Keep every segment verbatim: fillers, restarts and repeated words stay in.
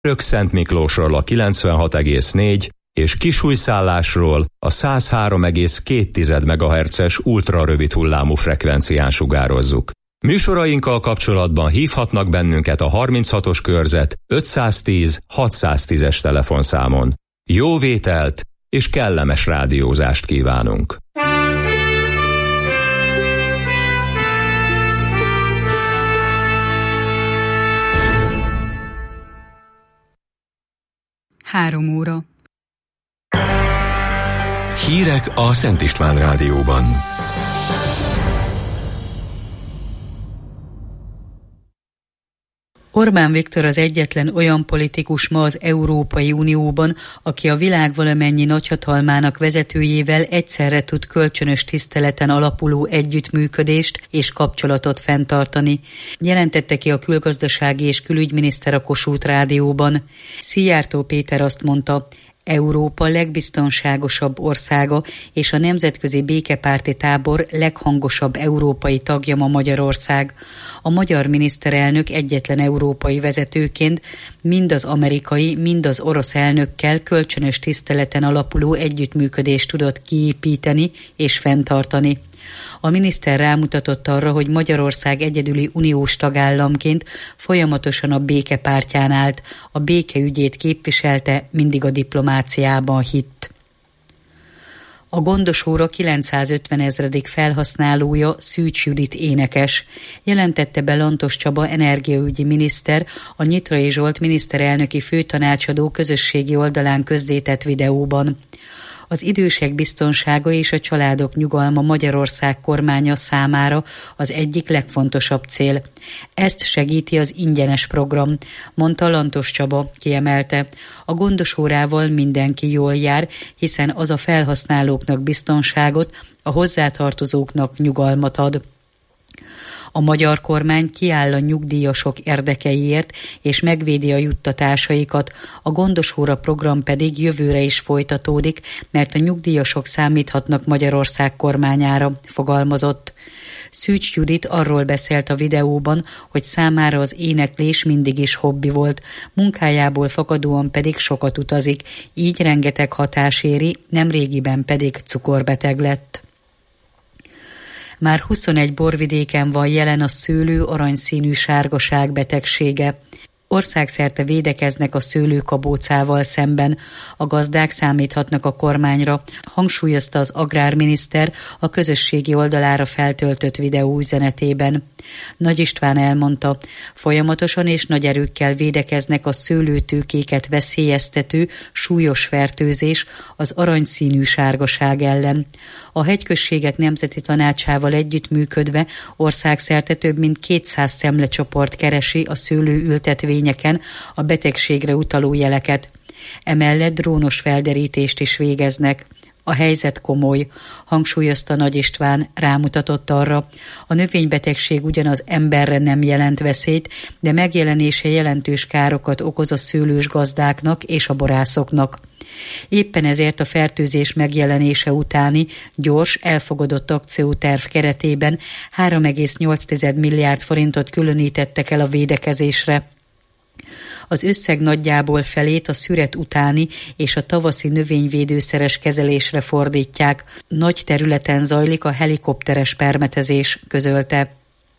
Szent Miklósról a kilencvenhat egész négy és Kisújszállásról a száz három egész két megahertzes ultrarövid hullámú frekvencián sugározzuk. Műsorainkkal kapcsolatban hívhatnak bennünket a harminchatos körzet ötszáztíz hatszáztízes telefonszámon. Jó vételt és kellemes rádiózást kívánunk! Három óra. Hírek a Szent István Rádióban. Orbán Viktor az egyetlen olyan politikus ma az Európai Unióban, aki a világ valamennyi nagyhatalmának vezetőjével egyszerre tud kölcsönös tiszteleten alapuló együttműködést és kapcsolatot fenntartani. Jelentette ki a külgazdasági és külügyminiszter a Kossuth Rádióban. Szijjártó Péter azt mondta, Európa legbiztonságosabb országa és a nemzetközi békepárti tábor leghangosabb európai tagja ma Magyarország. A magyar miniszterelnök egyetlen európai vezetőként mind az amerikai, mind az orosz elnökkel kölcsönös tiszteleten alapuló együttműködést tudott kiépíteni és fenntartani. A miniszter rámutatott arra, hogy Magyarország egyedüli uniós tagállamként folyamatosan a béke pártján állt, a béke ügyét képviselte, mindig a diplomáciában hitt. A Gondos óra kilencszázötven ezredik felhasználója Szűcs Judit énekes, jelentette be Lantos Csaba energiaügyi miniszter a Nyitrai Zsolt miniszterelnöki főtanácsadó közösségi oldalán közzétett videóban. Az idősek biztonsága és a családok nyugalma Magyarország kormánya számára az egyik legfontosabb cél. Ezt segíti az ingyenes program, mondta Lantos Csaba, kiemelte. A Gondos órával mindenki jól jár, hiszen az a felhasználóknak biztonságot, a hozzátartozóknak nyugalmat ad. A magyar kormány kiáll a nyugdíjasok érdekeiért és megvédi a juttatásaikat, a Gondos óra program pedig jövőre is folytatódik, mert a nyugdíjasok számíthatnak Magyarország kormányára, fogalmazott. Szűcs Judit arról beszélt a videóban, hogy számára az éneklés mindig is hobbi volt, munkájából fakadóan pedig sokat utazik, így rengeteg hatás éri, nemrégiben pedig cukorbeteg lett. Már huszonegy borvidéken van jelen a szőlő aranyszínű sárgaság betegsége. Országszerte védekeznek a szőlőkabócával szemben. A gazdák számíthatnak a kormányra, hangsúlyozta az agrárminiszter a közösségi oldalára feltöltött videó üzenetében. Nagy István elmondta, folyamatosan és nagy erőkkel védekeznek a szőlőtőkéket veszélyeztető súlyos fertőzés az aranyszínű sárgaság ellen. A hegyközségek nemzeti tanácsával együttműködve országszerte több mint kétszáz szemlecsoport keresi a szőlőültetvényeken a betegségre utaló jeleket. Emellett drónos felderítést is végeznek. A helyzet komoly, hangsúlyozta Nagy István, rámutatott arra. A növénybetegség ugyanaz emberre nem jelent veszélyt, de megjelenése jelentős károkat okoz a szőlős gazdáknak és a borászoknak. Éppen ezért a fertőzés megjelenése utáni gyors, elfogadott akcióterv keretében három egész nyolc milliárd forintot különítettek el a védekezésre. Az összeg nagyjából felét a szüret utáni és a tavaszi növényvédőszeres kezelésre fordítják. Nagy területen zajlik a helikopteres permetezés, közölte.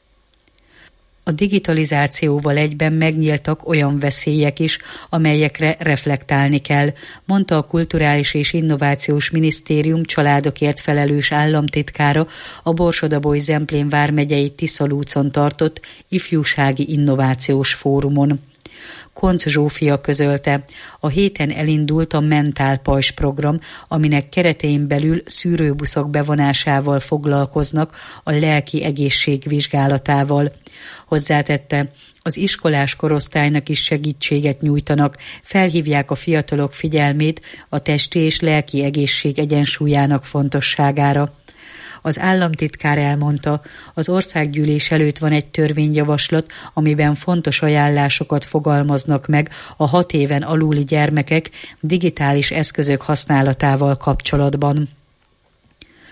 A digitalizációval egyben megnyíltak olyan veszélyek is, amelyekre reflektálni kell, mondta a Kulturális és Innovációs Minisztérium családokért felelős államtitkára a Borsod-Abaúj-Zemplén vármegyei Tiszalúcon tartott ifjúsági innovációs fórumon. Koncz Zsófia közölte, a héten elindult a Mentál Pajzs program, aminek keretein belül szűrőbuszok bevonásával foglalkoznak a lelki egészség vizsgálatával. Hozzátette, az iskolás korosztálynak is segítséget nyújtanak, felhívják a fiatalok figyelmét a testi és lelki egészség egyensúlyának fontosságára. Az államtitkár elmondta, az országgyűlés előtt van egy törvényjavaslat, amiben fontos ajánlásokat fogalmaznak meg a hat éven aluli gyermekek digitális eszközök használatával kapcsolatban.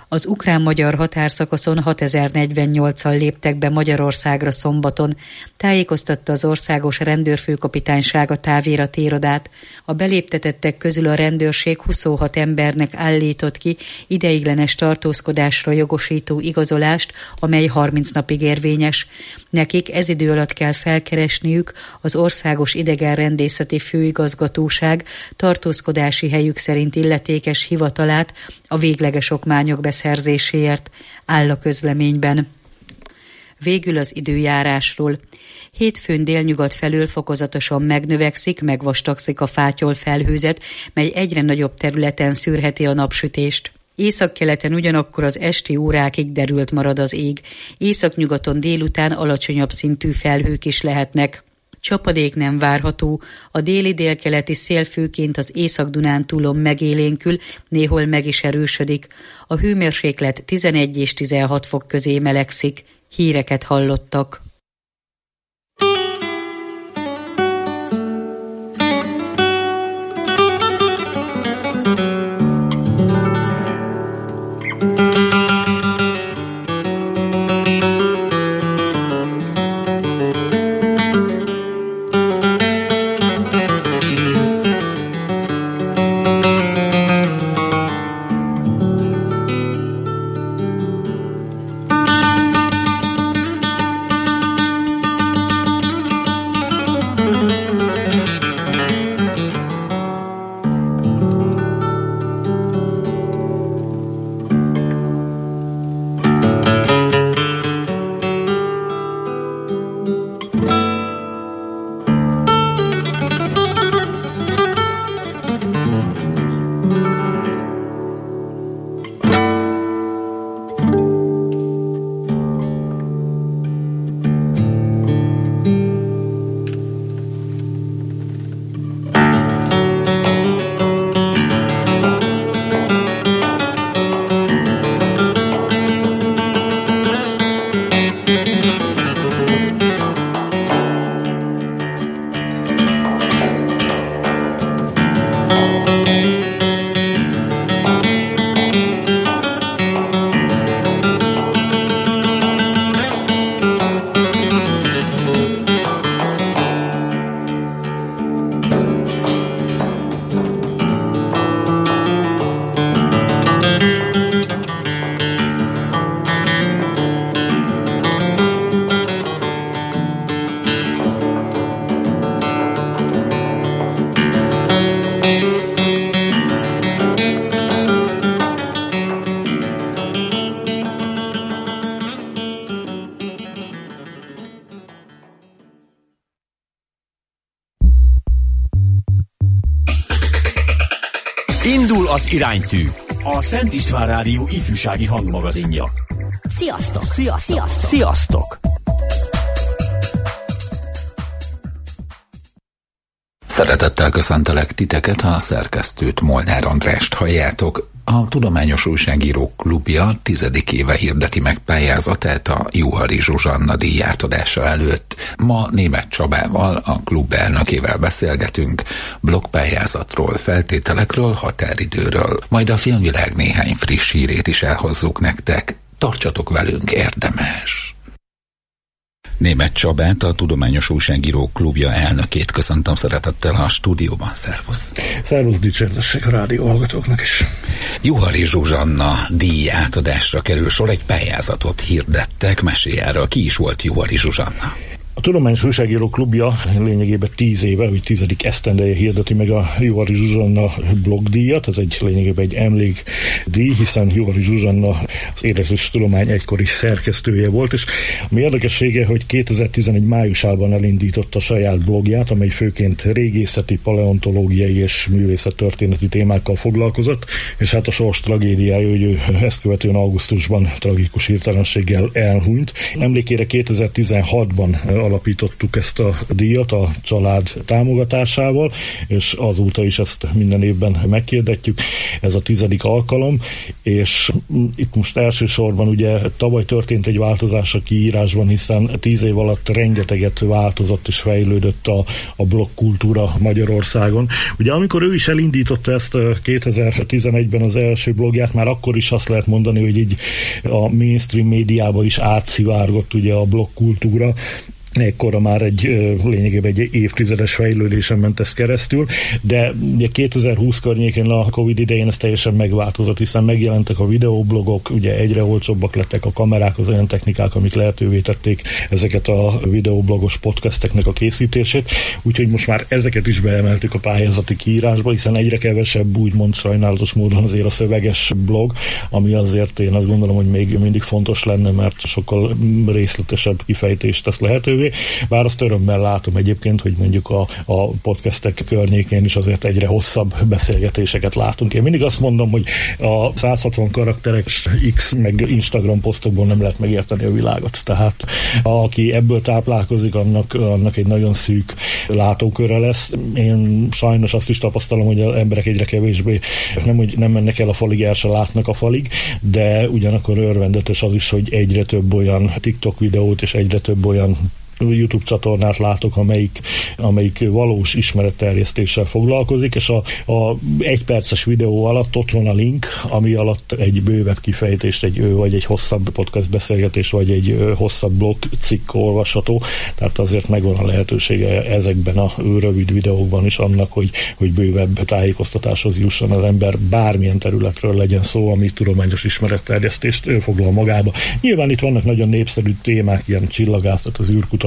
Az ukrán-magyar határszakaszon hatezer-negyvennyolcan léptek be Magyarországra szombaton, tájékoztatta az országos rendőrfőkapitányság a távirati irodát. A beléptetettek közül a rendőrség huszonhat embernek állított ki ideiglenes tartózkodásra jogosító igazolást, amely harminc napig érvényes. Nekik ez idő alatt kell felkeresniük az Országos Idegenrendészeti Főigazgatóság tartózkodási helyük szerint illetékes hivatalát a végleges okmányok beszerzéséért, áll a közleményben. Végül az időjárásról. Hétfőn délnyugat felől fokozatosan megnövekszik, megvastagszik a fátyol felhőzet, mely egyre nagyobb területen szűrheti a napsütést. Északkeleten ugyanakkor az esti órákig derült marad az ég. Északnyugaton délután alacsonyabb szintű felhők is lehetnek. Csapadék nem várható, a déli délkeleti szél főként az Észak-Dunántúlon megélénkül, néhol meg is erősödik. A hőmérséklet tizenegy és tizenhat fok közé melegszik. Híreket hallottak. Indul az iránytű, a Szent István Rádió ifjúsági hangmagazinja. Sziasztok! Sziasztok! Sziasztok! Sziasztok! Szeretettel köszöntelek titeket, a szerkesztőt, Molnár Andrást halljátok. A Tudományos Újságírók Klubja tizedik éve hirdeti meg pályázatát a Juhari Zsuzsanna díj átadása előtt. Ma Németh Csabával, a klub elnökével beszélgetünk blogpályázatról, feltételekről, határidőről. Majd a filmvilág néhány friss hírét is elhozzuk nektek. Tartsatok velünk, érdemes! Németh Csabát, a Tudományos Újságírók Klubja elnökét köszöntöm szeretettel a stúdióban. Szervusz! Szervusz, dicsértesség a rádió hallgatóknak is! Juhari Zsuzsanna díj átadásra kerül sor, egy pályázatot hirdettek, mesélj erről, ki is volt Juhari Zsuzsanna? A Tudományos Újságírók Klubja lényegében tíz éve, vagy tizedik esztendeje hirdeti meg a Juhari Zsuzsanna blogdíjat. Ez egy lényegében egy emlékdíj, hiszen Juhari Zsuzsanna az Életes Tudomány egykori szerkesztője volt, és ami érdekessége, hogy kétezer-tizenegy májusában elindította saját blogját, amely főként régészeti, paleontológiai és művészettörténeti témákkal foglalkozott, és hát a sors tragédiája, hogy ő ezt követően augusztusban tragikus hirtelenséggel elhunyt. Emlékére kétezer-tizenhatban alapítottuk ezt a díjat a család támogatásával, és azóta is ezt minden évben meghirdetjük. Ez a tizedik alkalom, és itt most elsősorban ugye tavaly történt egy változás a kiírásban, hiszen tíz év alatt rengeteget változott és fejlődött a, a blogkultúra Magyarországon. Ugye amikor ő is elindította ezt kétezer-tizenegyben az első blogját, már akkor is azt lehet mondani, hogy így a mainstream médiába is átszivárgott ugye a blogkultúra. Ekkora már egy lényegében egy évtizedes fejlődésen ment ez keresztül, de ugye kétezer-húsz környékén a Covid idején ez teljesen megváltozott, hiszen megjelentek a videoblogok, ugye egyre olcsóbbak lettek a kamerák, az olyan technikák, amik lehetővé tették ezeket a videoblogos podcasteknek a készítését, úgyhogy most már ezeket is beemeltük a pályázati kiírásba, hiszen egyre kevesebb úgymond sajnálatos módon azért a szöveges blog, ami azért én azt gondolom, hogy még mindig fontos lenne, mert sokkal részletesebb kifejtést tesz lehetővé. Bár azt örömmel látom egyébként, hogy mondjuk a, a podcastek környékén is azért egyre hosszabb beszélgetéseket látunk. Én mindig azt mondom, hogy a száz hatvan karakteres X meg Instagram posztokból nem lehet megérteni a világot. Tehát aki ebből táplálkozik, annak, annak egy nagyon szűk látóköre lesz. Én sajnos azt is tapasztalom, hogy az emberek egyre kevésbé nem, hogy nem mennek el a falig, el se látnak a falig, de ugyanakkor örvendetes az is, hogy egyre több olyan TikTok videót és egyre több olyan YouTube csatornát látok, amelyik, amelyik valós ismeretterjesztéssel foglalkozik, és a, a egy perces videó alatt ott van a link, ami alatt egy bővebb kifejtést, egy, vagy egy hosszabb podcast beszélgetés, vagy egy hosszabb blog cikk olvasható, tehát azért megvan a lehetősége ezekben a rövid videókban is annak, hogy, hogy bővebb tájékoztatáshoz jusson az ember, bármilyen területről legyen szó, ami tudományos ismeretterjesztést foglal magába. Nyilván itt vannak nagyon népszerű témák, ilyen csillagászat, az űrkutatás,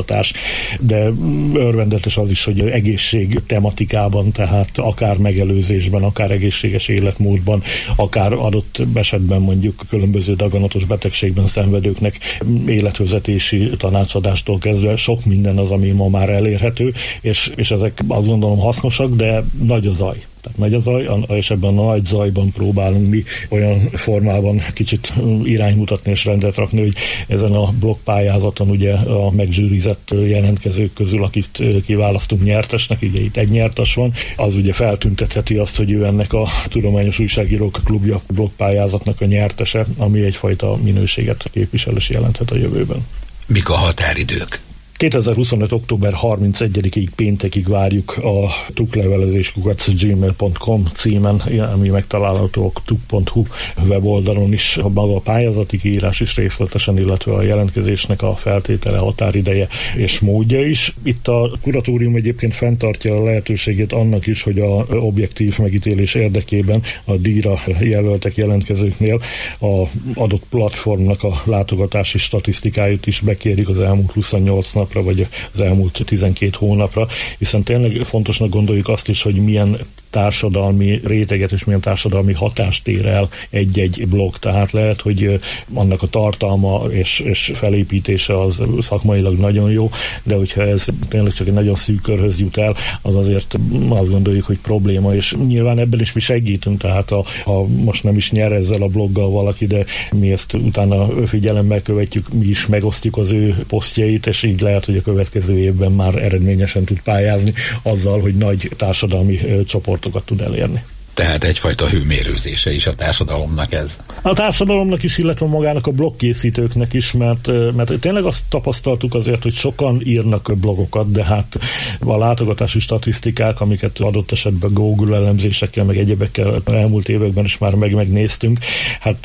de örvendetes az is, hogy egészség tematikában, tehát akár megelőzésben, akár egészséges életmódban, akár adott esetben mondjuk különböző daganatos betegségben szenvedőknek életvezetési tanácsadástól kezdve sok minden az, ami ma már elérhető, és, és ezek azt gondolom hasznosak, de nagy a zaj. Tehát nagy a zaj, és ebben a nagy zajban próbálunk mi olyan formában kicsit iránymutatni és rendet rakni, hogy ezen a blogpályázaton ugye a megzsűrizett jelentkezők közül, akit kiválasztunk nyertesnek, ugye itt egy nyertes van, az ugye feltüntetheti azt, hogy ő ennek a Tudományos Újságírók Klubja blogpályázatnak a nyertese, ami egyfajta minőséget képvisel és jelenthet a jövőben. Mik a határidők? kétezer-huszonöt. október harmincegyedikéig péntekig várjuk a tuklevelezés kukac gmail pont com címen, ami megtalálható a tuk pont hu weboldalon is, maga a pályázati kiírás is részletesen, illetve a jelentkezésnek a feltétele, határideje és módja is. Itt a kuratórium egyébként fenntartja a lehetőségét annak is, hogy a objektív megítélés érdekében a díjra jelöltek jelentkezőknél a adott platformnak a látogatási statisztikáit is bekérjük az elmúlt huszonnyolc napra, vagy az elmúlt tizenkét hónapra, hiszen tényleg fontosnak gondoljuk azt is, hogy milyen társadalmi réteget és milyen társadalmi hatást ér el egy-egy blog. Tehát lehet, hogy annak a tartalma és, és felépítése az szakmailag nagyon jó, de hogyha ez tényleg csak egy nagyon szűk körhöz jut el, az azért azt gondoljuk, hogy probléma, és nyilván ebben is mi segítünk, tehát ha, ha most nem is nyer ezzel a bloggal valaki, de mi ezt utána figyelemmel követjük, mi is megosztjuk az ő posztjait, és így lehet, hogy a következő évben már eredményesen tud pályázni azzal, hogy nagy társadalmi csoportokat tud elérni. Tehát egyfajta hőmérőzése is a társadalomnak ez. A társadalomnak is, illetve magának a blogkészítőknek is, mert, mert tényleg azt tapasztaltuk azért, hogy sokan írnak blogokat, de hát a látogatási statisztikák, amiket adott esetben Google elemzésekkel, meg egyebekkel elmúlt években is már meg megnéztünk, hát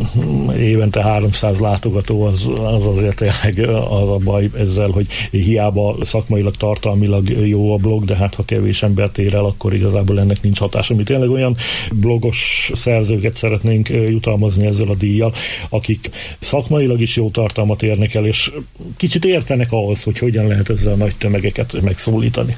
évente háromszáz látogató az, az azért tényleg az a baj ezzel, hogy hiába szakmailag, tartalmilag jó a blog, de hát ha kevés embert ér el, akkor igazából ennek nincs hatása. Mi tényleg olyan blogos szerzőket szeretnénk jutalmazni ezzel a díjjal, akik szakmailag is jó tartalmat érnek el, és kicsit értenek ahhoz, hogy hogyan lehet ezzel a nagy tömegeket megszólítani.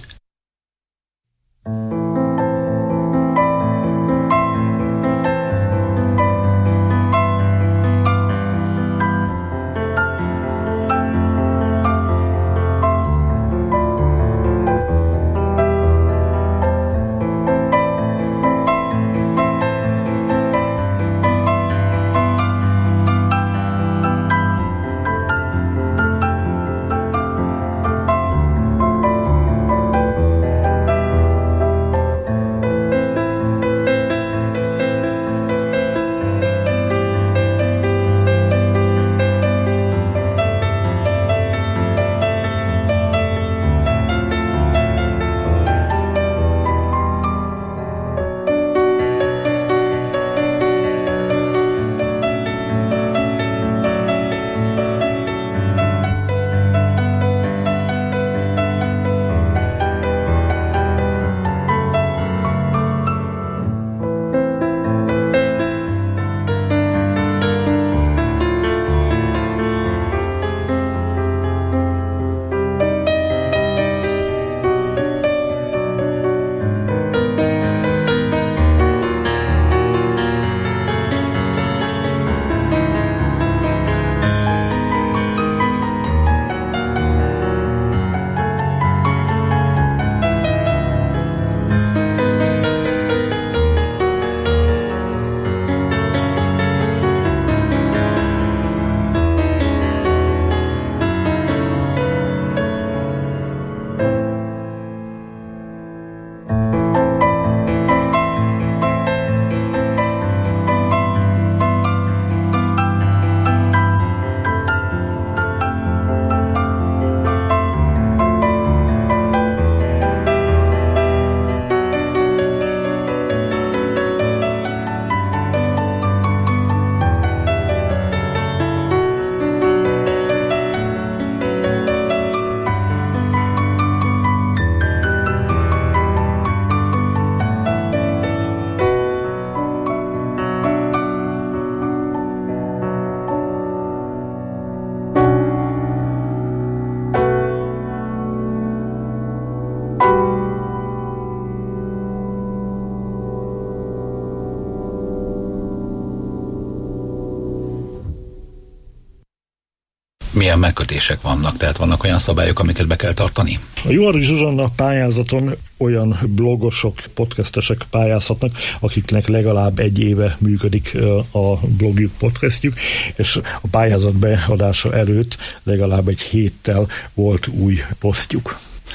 Milyen megkötések vannak? Tehát vannak olyan szabályok, amiket be kell tartani? A Juhari Zsuzsanna pályázaton olyan blogosok, podcastesek pályázhatnak, akiknek legalább egy éve működik a blogjuk, podcastjuk, és a pályázat beadása előtt legalább egy héttel volt új posztjuk.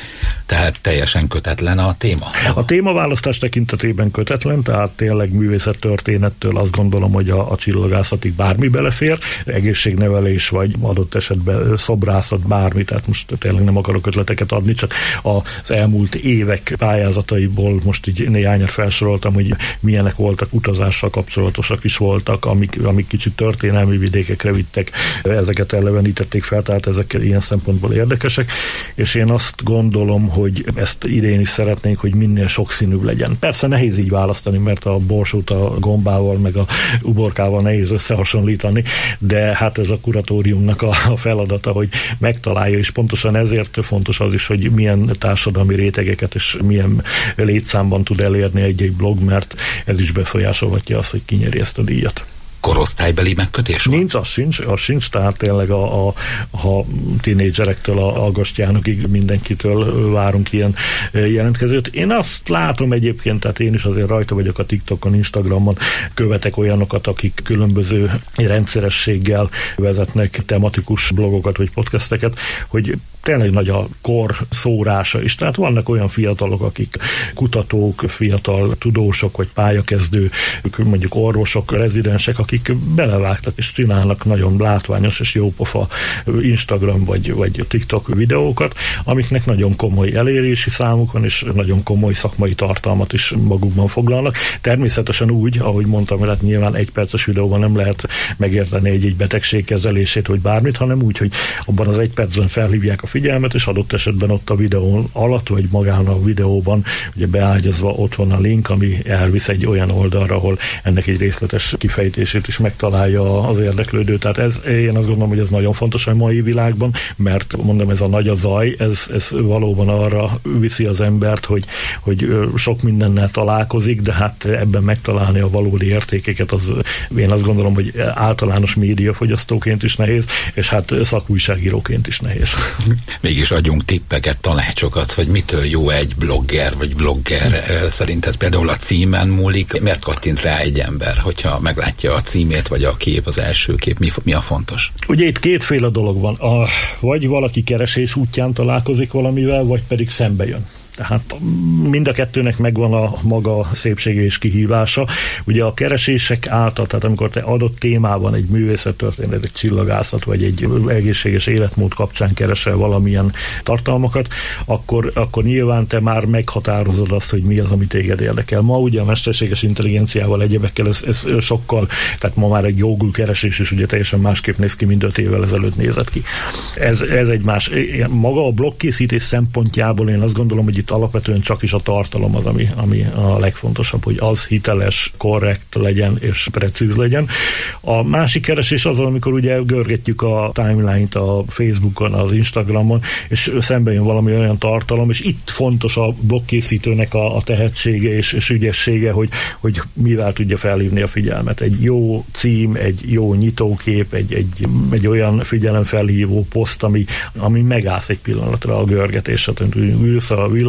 Tehát teljesen kötetlen a téma? A témaválasztás tekintetében kötetlen, tehát tényleg művészettörténettől azt gondolom, hogy a, a csillagászatig bármi belefér, egészségnevelés vagy adott esetben szobrászat, bármi, tehát most tényleg nem akarok ötleteket adni, csak az elmúlt évek pályázataiból most így néhányat felsoroltam, hogy milyenek voltak, utazással kapcsolatosak is voltak, amik, amik kicsit történelmi vidékekre vittek, ezeket elevenítették fel, tehát ezek ilyen szempontból érdekesek, és én azt gondolom, hogy ezt idén is szeretnénk, hogy minél sokszínűbb legyen. Persze nehéz így választani, mert a borsót a gombával, meg a uborkával nehéz összehasonlítani, de hát ez a kuratóriumnak a feladata, hogy megtalálja, és pontosan ezért fontos az is, hogy milyen társadalmi rétegeket és milyen létszámban tud elérni egy-egy blog, mert ez is befolyásolhatja azt, hogy ki nyeri ezt a díjat. Korosztálybeli megkötés van? Nincs, az sincs, az sincs, tehát tényleg a, a, a tínédzserektől a Agastjánokig mindenkitől várunk ilyen jelentkezőt. Én azt látom egyébként, tehát én is azért rajta vagyok a TikTokon, Instagramon, követek olyanokat, akik különböző rendszerességgel vezetnek tematikus blogokat vagy podcasteket, hogy tényleg nagy a kor szórása is. Tehát vannak olyan fiatalok, akik kutatók, fiatal tudósok, vagy pályakezdő, mondjuk orvosok, rezidensek, akik belevágtak és csinálnak nagyon látványos és jópofa Instagram vagy, vagy TikTok videókat, amiknek nagyon komoly elérési számuk van, és nagyon komoly szakmai tartalmat is magukban foglalnak. Természetesen úgy, ahogy mondtam, hogy hát nyilván egy perces videóban nem lehet megérteni egy-egy betegség kezelését, vagy bármit, hanem úgy, hogy abban az egy percben felhívják a figyelmet, és adott esetben ott a videón alatt, vagy magán a videóban ugye beágyazva ott van a link, ami elvisz egy olyan oldalra, ahol ennek egy részletes kifejtését is megtalálja az érdeklődő. Tehát ez, én azt gondolom, hogy ez nagyon fontos a mai világban, mert mondom, ez a nagy a zaj, ez, ez valóban arra viszi az embert, hogy, hogy sok mindennel találkozik, de hát ebben megtalálni a valódi értékeket, az én azt gondolom, hogy általános médiafogyasztóként is nehéz, és hát szakújságíróként is nehéz. Mégis adjunk tippeket, tanácsokat, hogy mitől jó egy blogger vagy blogger. Szerinted például a címen múlik, miért kattint rá egy ember, hogyha meglátja a címét, vagy a kép, az első kép, mi, mi a fontos? Ugye itt kétféle dolog van. A, vagy valaki keresés útján találkozik valamivel, vagy pedig szembe jön. Tehát mind a kettőnek megvan a maga szépsége és kihívása. Ugye a keresések által, tehát amikor te adott témában egy művészettörténet, egy csillagászat, vagy egy egészséges életmód kapcsán keresel valamilyen tartalmakat, akkor, akkor nyilván te már meghatározod azt, hogy mi az, ami téged érdekel. Ma ugye a mesterséges intelligenciával, egyebekkel ez, ez sokkal, tehát ma már egy Google keresés is ugye teljesen másképp néz ki, mint öt évvel ezelőtt nézett ki. Ez, ez egy más. Maga a blogkészítés szempontjából én azt gondolom, hogy itt alapvetően csak is a tartalom az, ami, ami a legfontosabb, hogy az hiteles, korrekt legyen és precíz legyen. A másik keresés az, amikor ugye görgetjük a timeline-t a Facebookon, az Instagramon, és szembe jön valami olyan tartalom, és itt fontos a blogkészítőnek a, a tehetsége és, és ügyessége, hogy, hogy mivel tudja felhívni a figyelmet. Egy jó cím, egy jó nyitókép, egy, egy, egy olyan figyelemfelhívó poszt, ami, ami megállsz egy pillanatra a görgetésre. Ülsz a villam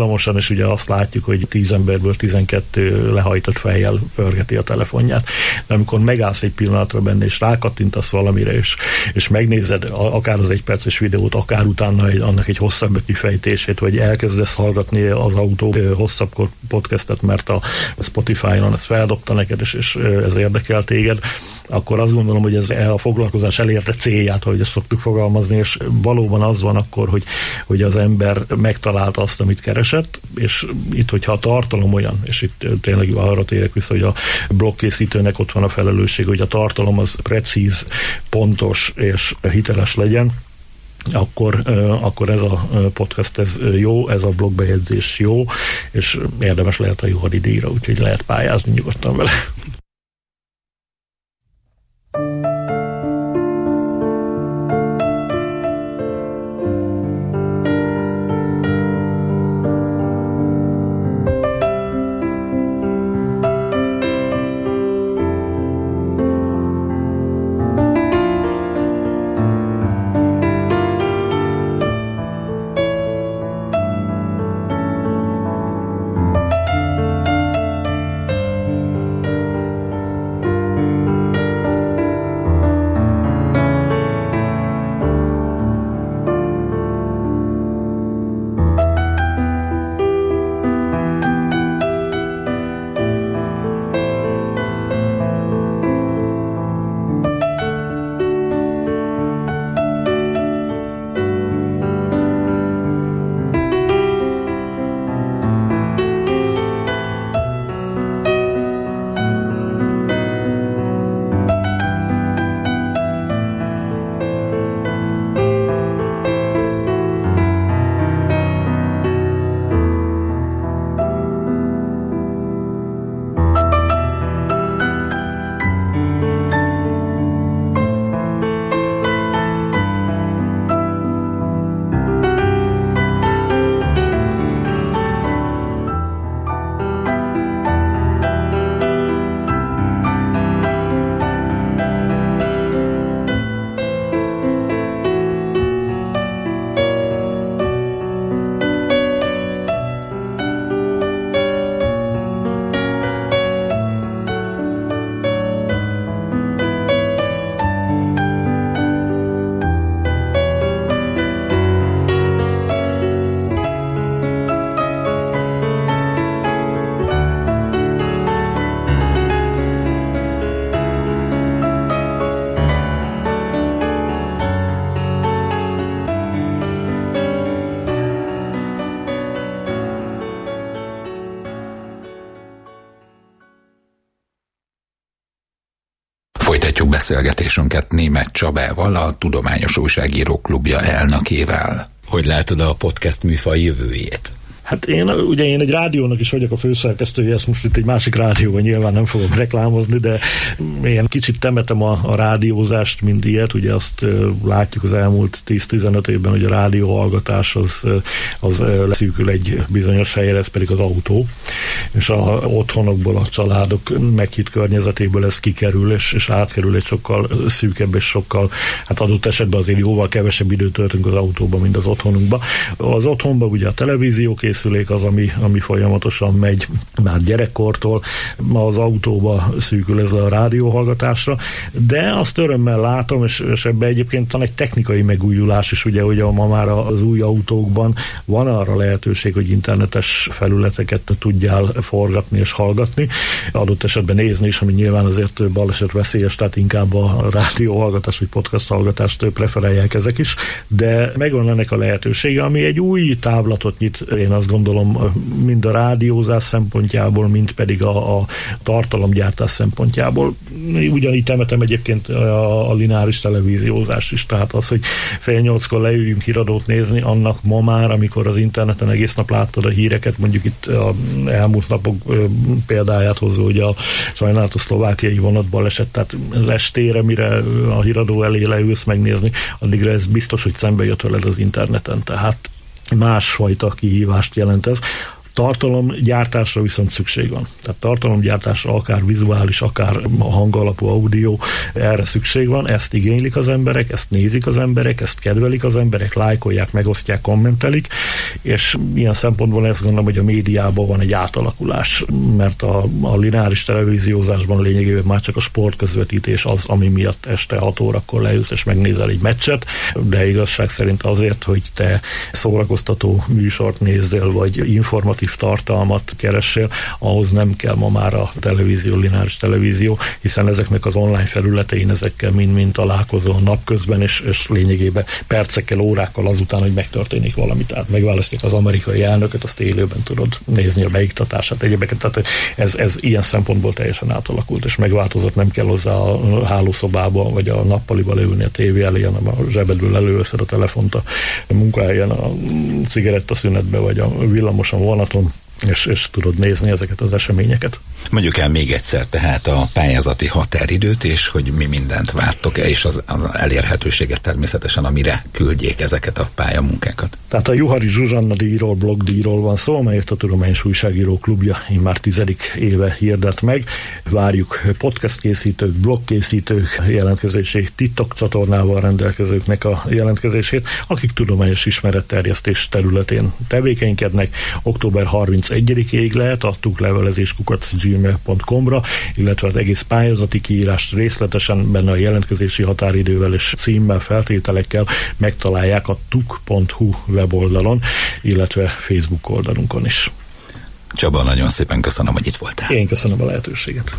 villamoson, és ugye azt látjuk, hogy tíz emberből tizenkettő lehajtott fejjel pörgeti a telefonját. De amikor megállsz egy pillanatra benne, és rákattintasz valamire, és, és megnézed akár az egyperces videót, akár utána egy, annak egy hosszabb kifejtését, vagy elkezdesz hallgatni az autó hosszabb podcastet, mert a Spotify-on ezt feldobta neked, és, és ez érdekel téged, akkor azt gondolom, hogy ez a foglalkozás elérte célját, ahogy ezt szoktuk fogalmazni, és valóban az van akkor, hogy, hogy az ember megtalálta azt, amit keresett, és itt, hogyha a tartalom olyan, és itt tényleg arra térek vissza, hogy a blogkészítőnek ott van a felelősség, hogy a tartalom az precíz, pontos és hiteles legyen, akkor, akkor ez a podcast ez jó, ez a blogbejegyzés jó, és érdemes lehet a Juhadi díjra, úgyhogy lehet pályázni nyugodtan vele. Folytatjuk beszélgetésünket Németh Csabával, a Tudományos Újságírók Klubja elnökével. Hogy látod a podcast műfaj jövőjét? Hát én, ugye én egy rádiónak is vagyok a főszerkesztője, ezt most itt egy másik rádióban nyilván nem fogok reklámozni, de én kicsit temetem a, a rádiózást, mint ilyet, ugye azt uh, látjuk az elmúlt tíz-tizenöt évben, hogy a rádióhallgatás az, az uh, leszűkül egy bizonyos helyre, ez pedig az autó, és a otthonokból, a családok meghitt környezetéből ez kikerül, és, és átkerül egy sokkal szűkebb, és sokkal, hát adott esetben azért jóval kevesebb időt töltünk az autóban, mint az otthonunkban. Az otthonban ugye a televízió készülék az, ami, ami folyamatosan megy már gyerekkortól, ma az autóba szűkül ez a rádióhallgatásra, de azt örömmel látom, és, és ebben egyébként van egy technikai megújulás is, ugye, hogy ma már az új autókban van arra lehetőség, hogy internetes felületeket tudjál forgatni és hallgatni, adott esetben nézni is, ami nyilván azért baleset veszélyes, tehát inkább a rádióhallgatás vagy podcast hallgatást preferálják ezek is, de megvan ennek a lehetősége, ami egy új távlatot nyit, én azt gondolom, mind a rádiózás szempontjából, mind pedig a, a tartalomgyártás szempontjából. Ugyanígy temetem egyébként a, a lineáris televíziózást is, tehát az, hogy fél nyolckor leüljünk híradót nézni, annak ma már, amikor az interneten egész nap láttad a híreket, mondjuk itt a elmúlt napok példáját hozva, hogy a sajnálatos szlovákiai vonatbaleset, tehát az estére, mire a híradó elé leülsz megnézni, addigra ez biztos, hogy szembe jött veled az interneten, tehát másfajta kihívást jelent ez. Tartalomgyártásra viszont szükség van. Tehát tartalomgyártásra akár vizuális, akár hangalapú audio, erre szükség van, ezt igénylik az emberek, ezt nézik az emberek, ezt kedvelik az emberek, lájkolják, megosztják, kommentelik, és ilyen szempontból ezt gondolom, hogy a médiában van egy átalakulás, mert a, a lineáris televíziózásban lényegében már csak a sportközvetítés az, ami miatt este hat órakor leülsz és megnézel egy meccset, de igazság szerint azért, hogy te szórakoztató műsort nézzél, vagy informatív tartalmat keressél, ahhoz nem kell ma már a televízió, lineáris televízió, hiszen ezeknek az online felületein ezekkel mind-mind találkozol napközben, és, és lényegében percekkel, órákkal azután, hogy megtörténik valami. Tehát megválasztják az amerikai elnököt, azt élőben tudod nézni a beiktatását, egyébként. Tehát ez, ez ilyen szempontból teljesen átalakult, és megváltozott, nem kell hozzá a hálószobába, vagy a nappaliba leülni a tévé elé, hanem a zsebedből előveszed a telefont a munkahelyen, a cigarettaszünetbe, vagy a villamoson, vonaton, és, és tudod nézni ezeket az eseményeket. Mondjuk el még egyszer tehát a pályázati határidőt, és hogy mi mindent vártok-e, és az, az elérhetőséget természetesen, amire küldjék ezeket a pályamunkákat. Tehát a Juhari Zsuzsanna díjról, blogdíjról van szó, amelyet a Tudományos Újságírók Klubja immár tizedik éve hirdet meg. Várjuk podcast készítők, blog készítők jelentkezését, TikTok csatornával rendelkezőknek a jelentkezését, akik tudományos ismeretterjesztés területén tevékenykednek. október harmincegyedikéig lehet, adtuk levelezés kukac gmail pont com-ra, illetve az egész pályázati kiírást részletesen benne a jelentkezési határidővel és címmel, feltételekkel megtalálják a tuk pont hu weboldalon, illetve Facebook oldalunkon is. Csaba, nagyon szépen köszönöm, hogy itt voltál. Én köszönöm a lehetőséget.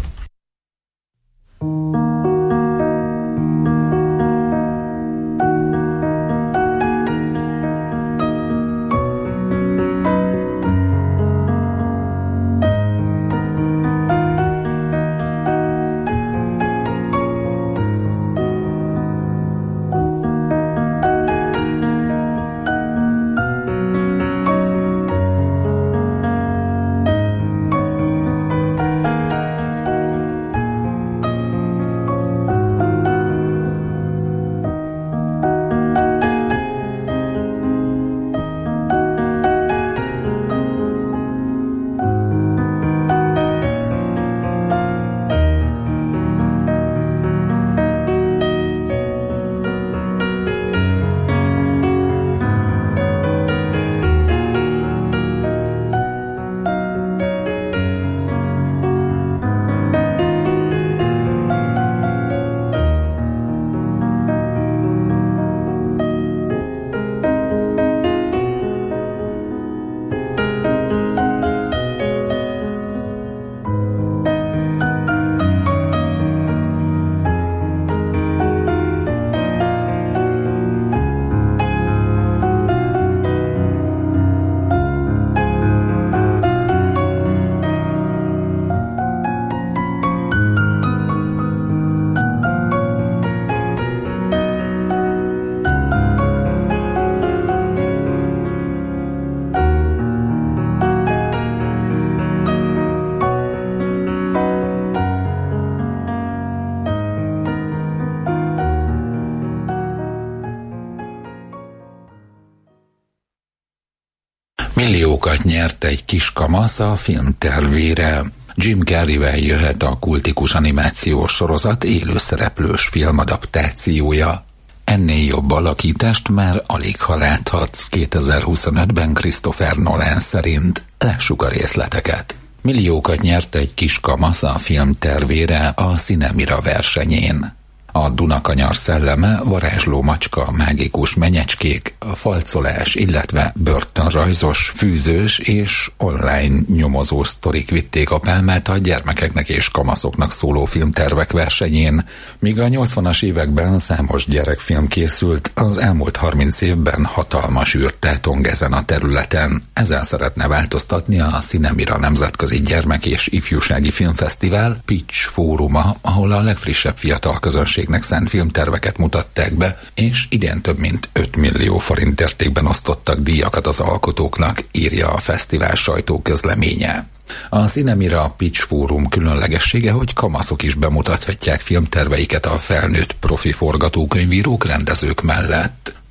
Milliókat nyert egy kis kamasz a filmtervére. Jim Carreyvel jöhet a kultikus animációs sorozat élőszereplős filmadaptációja. Ennél jobb alakítást már alig ha láthatsz kétezer-huszonötben Christopher Nolan szerint. Lássuk a részleteket. Milliókat nyert egy kis kamasz a filmtervére a Cinemira versenyén. A Dunakanyar szelleme, varázsló macska, mágikus menyecskék, falcolás, illetve börtönrajzos, fűzős és online nyomozó sztorik vitték a pálmát a gyermekeknek és kamaszoknak szóló filmtervek versenyén. Míg a nyolcvanas években számos gyerekfilm készült, az elmúlt harminc évben hatalmas űrt tong ezen a területen. Ezen szeretne változtatni a Cinemira Nemzetközi Gyermek és Ifjúsági Filmfesztivál Pitch fóruma, ahol a legfrissebb fiatal közönség szánt filmterveket mutatták be, és idén több mint öt millió forint értékben osztottak díjakat az alkotóknak, írja a fesztivál sajtóközleménye. A Cinemira Pitch Fórum különlegessége, hogy kamaszok is bemutathatják filmterveiket a felnőtt profi forgatókönyvírók, rendezők mellett.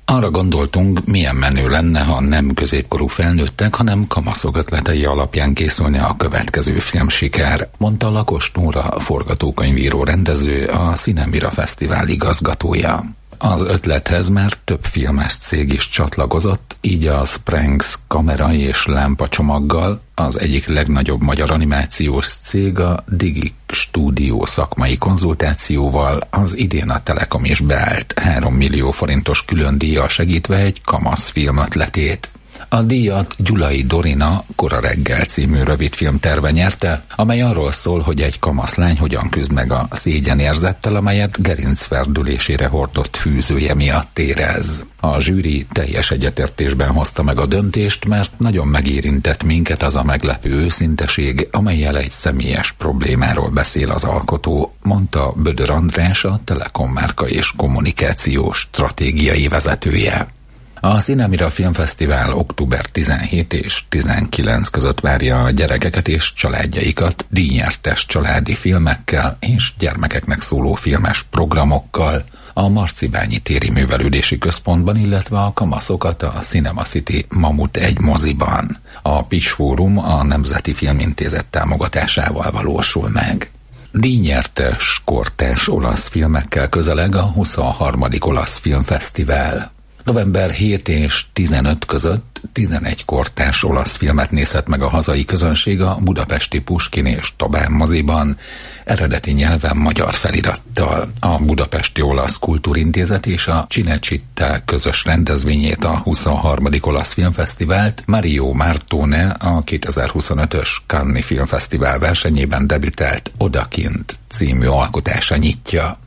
Arra gondoltunk, milyen menő lenne, ha nem középkorú felnőttek, hanem kamaszok ötletei alapján készülne a következő filmsiker, mondta Lakos Nóra, forgatókönyvíró rendező, a Cinemira Fesztivál igazgatója. Az ötlethez már több filmes cég is csatlakozott, így a Spranks kamera és lámpa csomaggal az egyik legnagyobb magyar animációs cég, a Digi Studio szakmai konzultációval az idén a Telekom is beállt három millió forintos külön díjjal segítve egy kamasz film ötletét. A díjat Gyulai Dorina Kora reggel című rövidfilm terve nyerte, amely arról szól, hogy egy kamaszlány hogyan küzd meg a szégyenérzettel, amelyet gerincferdülésére hordott fűzője miatt érez. A zsűri teljes egyetértésben hozta meg a döntést, mert nagyon megérintett minket az a meglepő őszinteség, amellyel egy személyes problémáról beszél az alkotó, mondta Bödör András, a Telekom márka és kommunikációs stratégiai vezetője. A Cinemira Filmfesztivál október tizenhét és tizenkilenc között várja a gyerekeket és családjaikat díjnyertes családi filmekkel és gyermekeknek szóló filmes programokkal a Marcibányi téri művelődési központban, illetve a kamaszokat a Cinema City Mamut egy moziban. A Pitch Fórum a Nemzeti Filmintézet támogatásával valósul meg. Díjnyertes kortárs olasz filmekkel közeleg a huszonharmadik olasz filmfesztivál. november hetedike és tizenötödike között tizenegy kortárs olasz filmet nézhet meg a hazai közönség a budapesti Puskin és Tabán moziban, eredeti nyelven magyar felirattal. A Budapesti Olasz Kultúrintézet és a Cinecittà közös rendezvényét, a huszonharmadik olasz filmfesztivált Mario Martone a kétezer-huszonötös Cannes Filmfesztivál versenyében debütált Odakint című alkotása nyitja.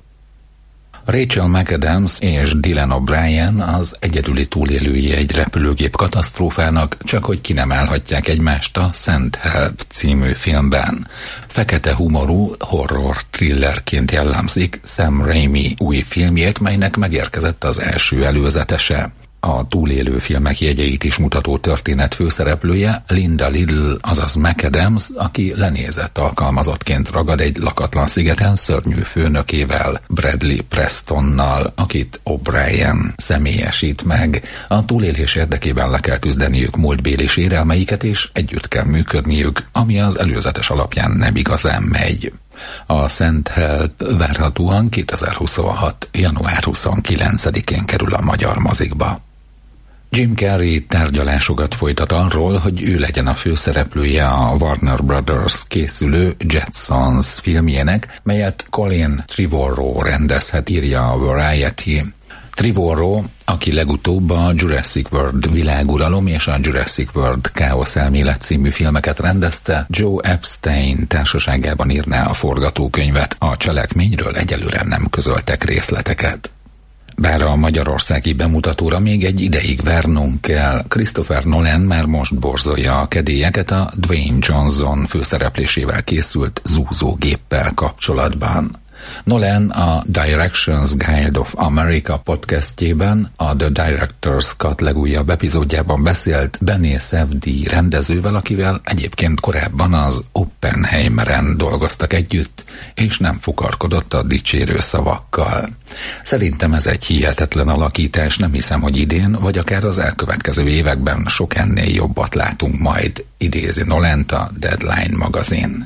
Rachel McAdams és Dylan O'Brien az egyedüli túlélői egy repülőgép katasztrófának, csak hogy ki nem állhatják egymást a Szent Help című filmben. Fekete humorú horror thrillerként jellemzik Sam Raimi új filmjét, melynek megérkezett az első előzetese. A túlélő filmek jegyeit is mutató történet főszereplője Linda Little, azaz McAdams, aki lenézett alkalmazottként ragad egy lakatlan szigeten szörnyű főnökével, Bradley Prestonnal, akit O'Brien személyesít meg. A túlélés érdekében le kell küzdeniük múltbéli sérelmeiket, és együtt kell működniük, ami az előzetes alapján nem igazán megy. A Szent Help várhatóan kétezer-huszonhat. január huszonkilencedikén kerül a magyar mozikba. Jim Carrey tárgyalásokat folytat arról, hogy ő legyen a főszereplője a Warner Brothers készülő Jetsons filmjének, melyet Colin Trevorrow rendezhet, írja a Variety. Trevorrow, aki legutóbb a Jurassic World világuralom és a Jurassic World káosz elmélet című filmeket rendezte, Joe Epstein társaságában írná a forgatókönyvet, a cselekményről egyelőre nem közöltek részleteket. Bár a magyarországi bemutatóra még egy ideig várnunk kell, Christopher Nolan már most borzolja a kedélyeket a Dwayne Johnson főszereplésével készült zúzógéppel kapcsolatban. Nolan a Directions Guide of America podcastjében, a The Director's Cut legújabb epizódjában beszélt Bené Szevdi rendezővel, akivel egyébként korábban az Oppenheimeren dolgoztak együtt, és nem fukarkodott a dicsérő szavakkal. Szerintem ez egy hihetetlen alakítás, nem hiszem, hogy idén, vagy akár az elkövetkező években sok ennél jobbat látunk majd, idézi Nolant a Deadline magazin.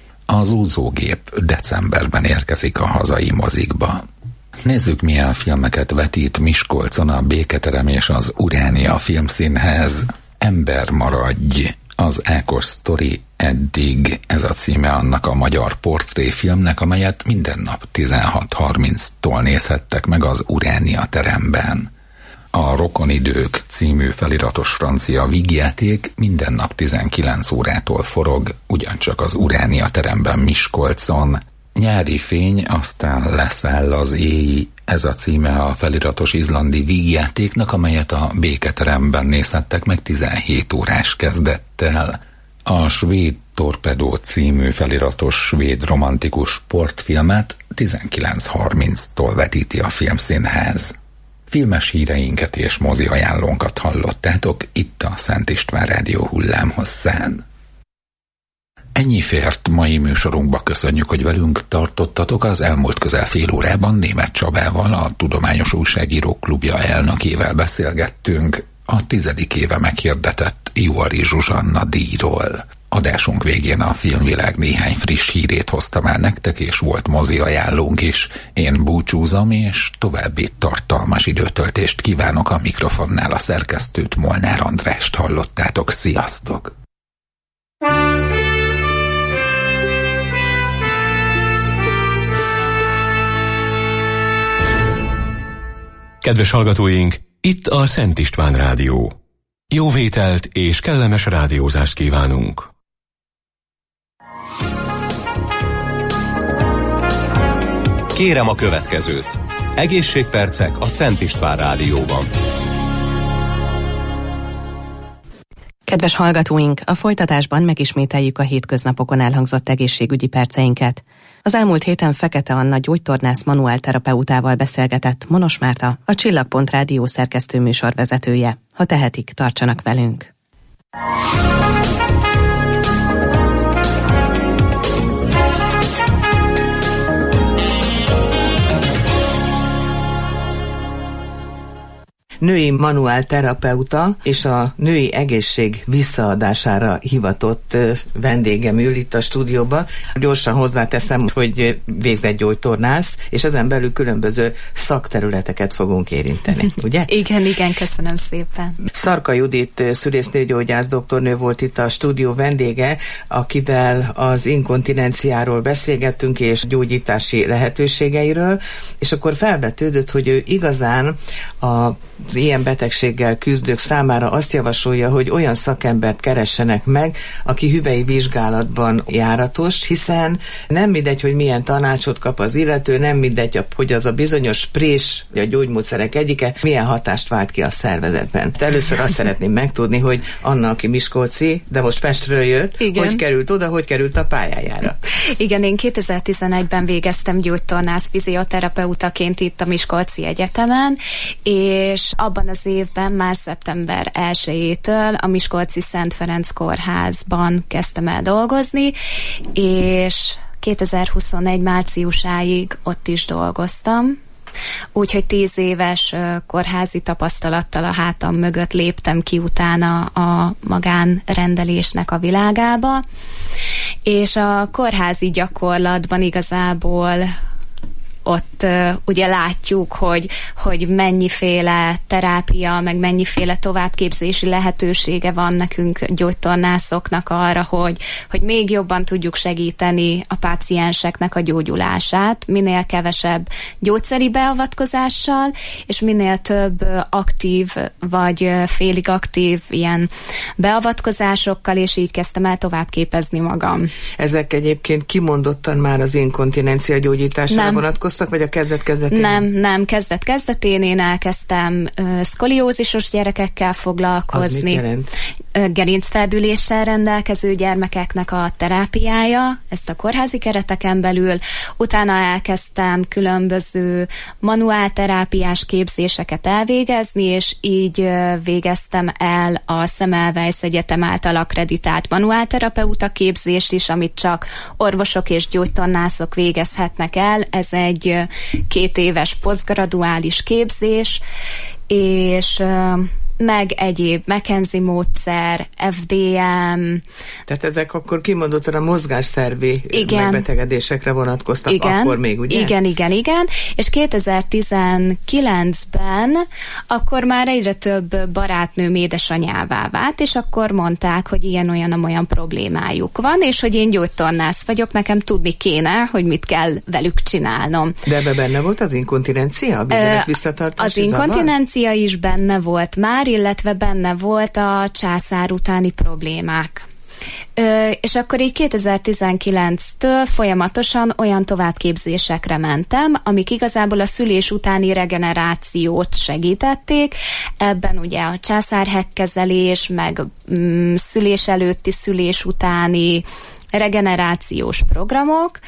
Az úzógép decemberben érkezik a hazai mozikba. Nézzük, milyen filmeket vetít Miskolcon a Béketerem és az Uránia Filmszínház. Ember maradj! Az Ákos sztori eddig, ez a címe annak a magyar portréfilmnek, amelyet minden nap tizenhat harminctól nézhettek meg az Uránia teremben. A Rokonidők című feliratos francia vígjáték minden nap tizenkilenc órától forog, ugyancsak az Uránia teremben Miskolcon. Nyári fény, aztán leszáll az éj, ez a címe a feliratos izlandi vígjátéknak, amelyet a Béketeremben nézhettek meg tizenhét órás kezdettel. A Svéd Torpedó című feliratos svéd romantikus sportfilmet tizenkilenc harminctól vetíti a Filmszínház. Filmes híreinket és mozi ajánlónkat hallottátok itt a Szent István Rádió hullámhosszán. Ennyi fért mai műsorunkba, köszönjük, hogy velünk tartottatok. Az elmúlt közel fél órában Németh Csabával, a Tudományos Újságírók Klubja elnökével beszélgettünk a tizedik éve meghirdetett Juhari Zsuzsanna díjról. Adásunk végén a filmvilág néhány friss hírét hoztam el nektek, és volt mozi ajánlónk is. Én búcsúzom, és további tartalmas időtöltést kívánok. A mikrofonnál a szerkesztőt, Molnár Andrást hallottátok. Sziasztok! Kedves hallgatóink, itt a Szent István Rádió. Jó vételt és kellemes rádiózást kívánunk! Kérem a következőt. Egészségpercek a Szent István Rádióban. Kedves hallgatóink, a folytatásban megismételjük a hétköznapokon elhangzott egészségügyi perceinket. Az elmúlt héten Fekete Anna gyógytornász manuálterapeutával beszélgetett Monos Márta, a Csillagpont Rádió szerkesztő műsorvezetője. Ha tehetik, tartsanak velünk! Női manuálterapeuta és a női egészség visszaadására hivatott vendégem ül itt a stúdióban. Gyorsan hozzáteszem, hogy végzett gyógytornász, és ezen belül különböző szakterületeket fogunk érinteni, ugye? Igen, igen, köszönöm szépen. Szarka Judit szülésznőgyógyász doktornő volt itt a stúdió vendége, akivel az inkontinenciáról beszélgettünk, és gyógyítási lehetőségeiről, és akkor felvetődött, hogy ő igazán a az ilyen betegséggel küzdők számára azt javasolja, hogy olyan szakembert keressenek meg, aki hüvei vizsgálatban járatos, hiszen nem mindegy, hogy milyen tanácsot kap az illető, nem mindegy, hogy az a bizonyos prés, a gyógymódszerek egyike, milyen hatást vált ki a szervezetben. De először azt szeretném megtudni, hogy Anna, aki miskolci, de most Pestről jött, igen, hogy került oda, hogy került a pályájára. Igen, én kétezer-tizenegyben végeztem gyógytornász fizioterapeutaként itt a Miskolci Egyetemen, és abban az évben már szeptember elsejétől a Miskolci Szent Ferenc Kórházban kezdtem el dolgozni, és kétezer-huszonegy márciusáig ott is dolgoztam. Úgyhogy tíz éves kórházi tapasztalattal a hátam mögött léptem ki utána a magánrendelésnek a világába, és a kórházi gyakorlatban igazából ott uh, ugye látjuk, hogy, hogy mennyiféle terápia, meg mennyiféle továbbképzési lehetősége van nekünk gyógytornászoknak arra, hogy, hogy még jobban tudjuk segíteni a pácienseknek a gyógyulását, minél kevesebb gyógyszeri beavatkozással, és minél több aktív vagy félig aktív ilyen beavatkozásokkal, és így kezdtem el továbbképezni magam. Ezek egyébként kimondottan már az inkontinencia gyógyítására vonatkoznak, vagy a kezdet-kezdetén? Nem, nem, kezdet-kezdetén én elkezdtem uh, szkoliózisos gyerekekkel foglalkozni. Az mit jelent? Uh, gerincfeldüléssel rendelkező gyermekeknek a terápiája, ezt a kórházi kereteken belül. Utána elkezdtem különböző manuálterápiás képzéseket elvégezni, és így uh, végeztem el a Semmelweis Egyetem által akkreditált manuálterapeuta képzést is, amit csak orvosok és gyógytornászok végezhetnek el. Ez egy két éves posztgraduális képzés, és meg egyéb McKenzie módszer, ef dé em. Tehát ezek akkor kimondottan a mozgásszervi igen. megbetegedésekre vonatkoztak igen. akkor még, ugye? Igen, igen, igen. És kétezer-tizenkilencben akkor már egyre több barátnőm édesanyává vált, és akkor mondták, hogy ilyen-olyan-olyan problémájuk van, és hogy én gyógytornász vagyok, nekem tudni kéne, hogy mit kell velük csinálnom. De ebbe benne volt az inkontinencia? A bizonyos visszatartási Az inkontinencia is benne volt már, illetve benne volt a császár utáni problémák. Ö, és akkor így kétezer-tizenkilenctől folyamatosan olyan továbbképzésekre mentem, amik igazából a szülés utáni regenerációt segítették. Ebben ugye a császárhekkkezelés, meg mm, szülés előtti, szülés utáni regenerációs programok,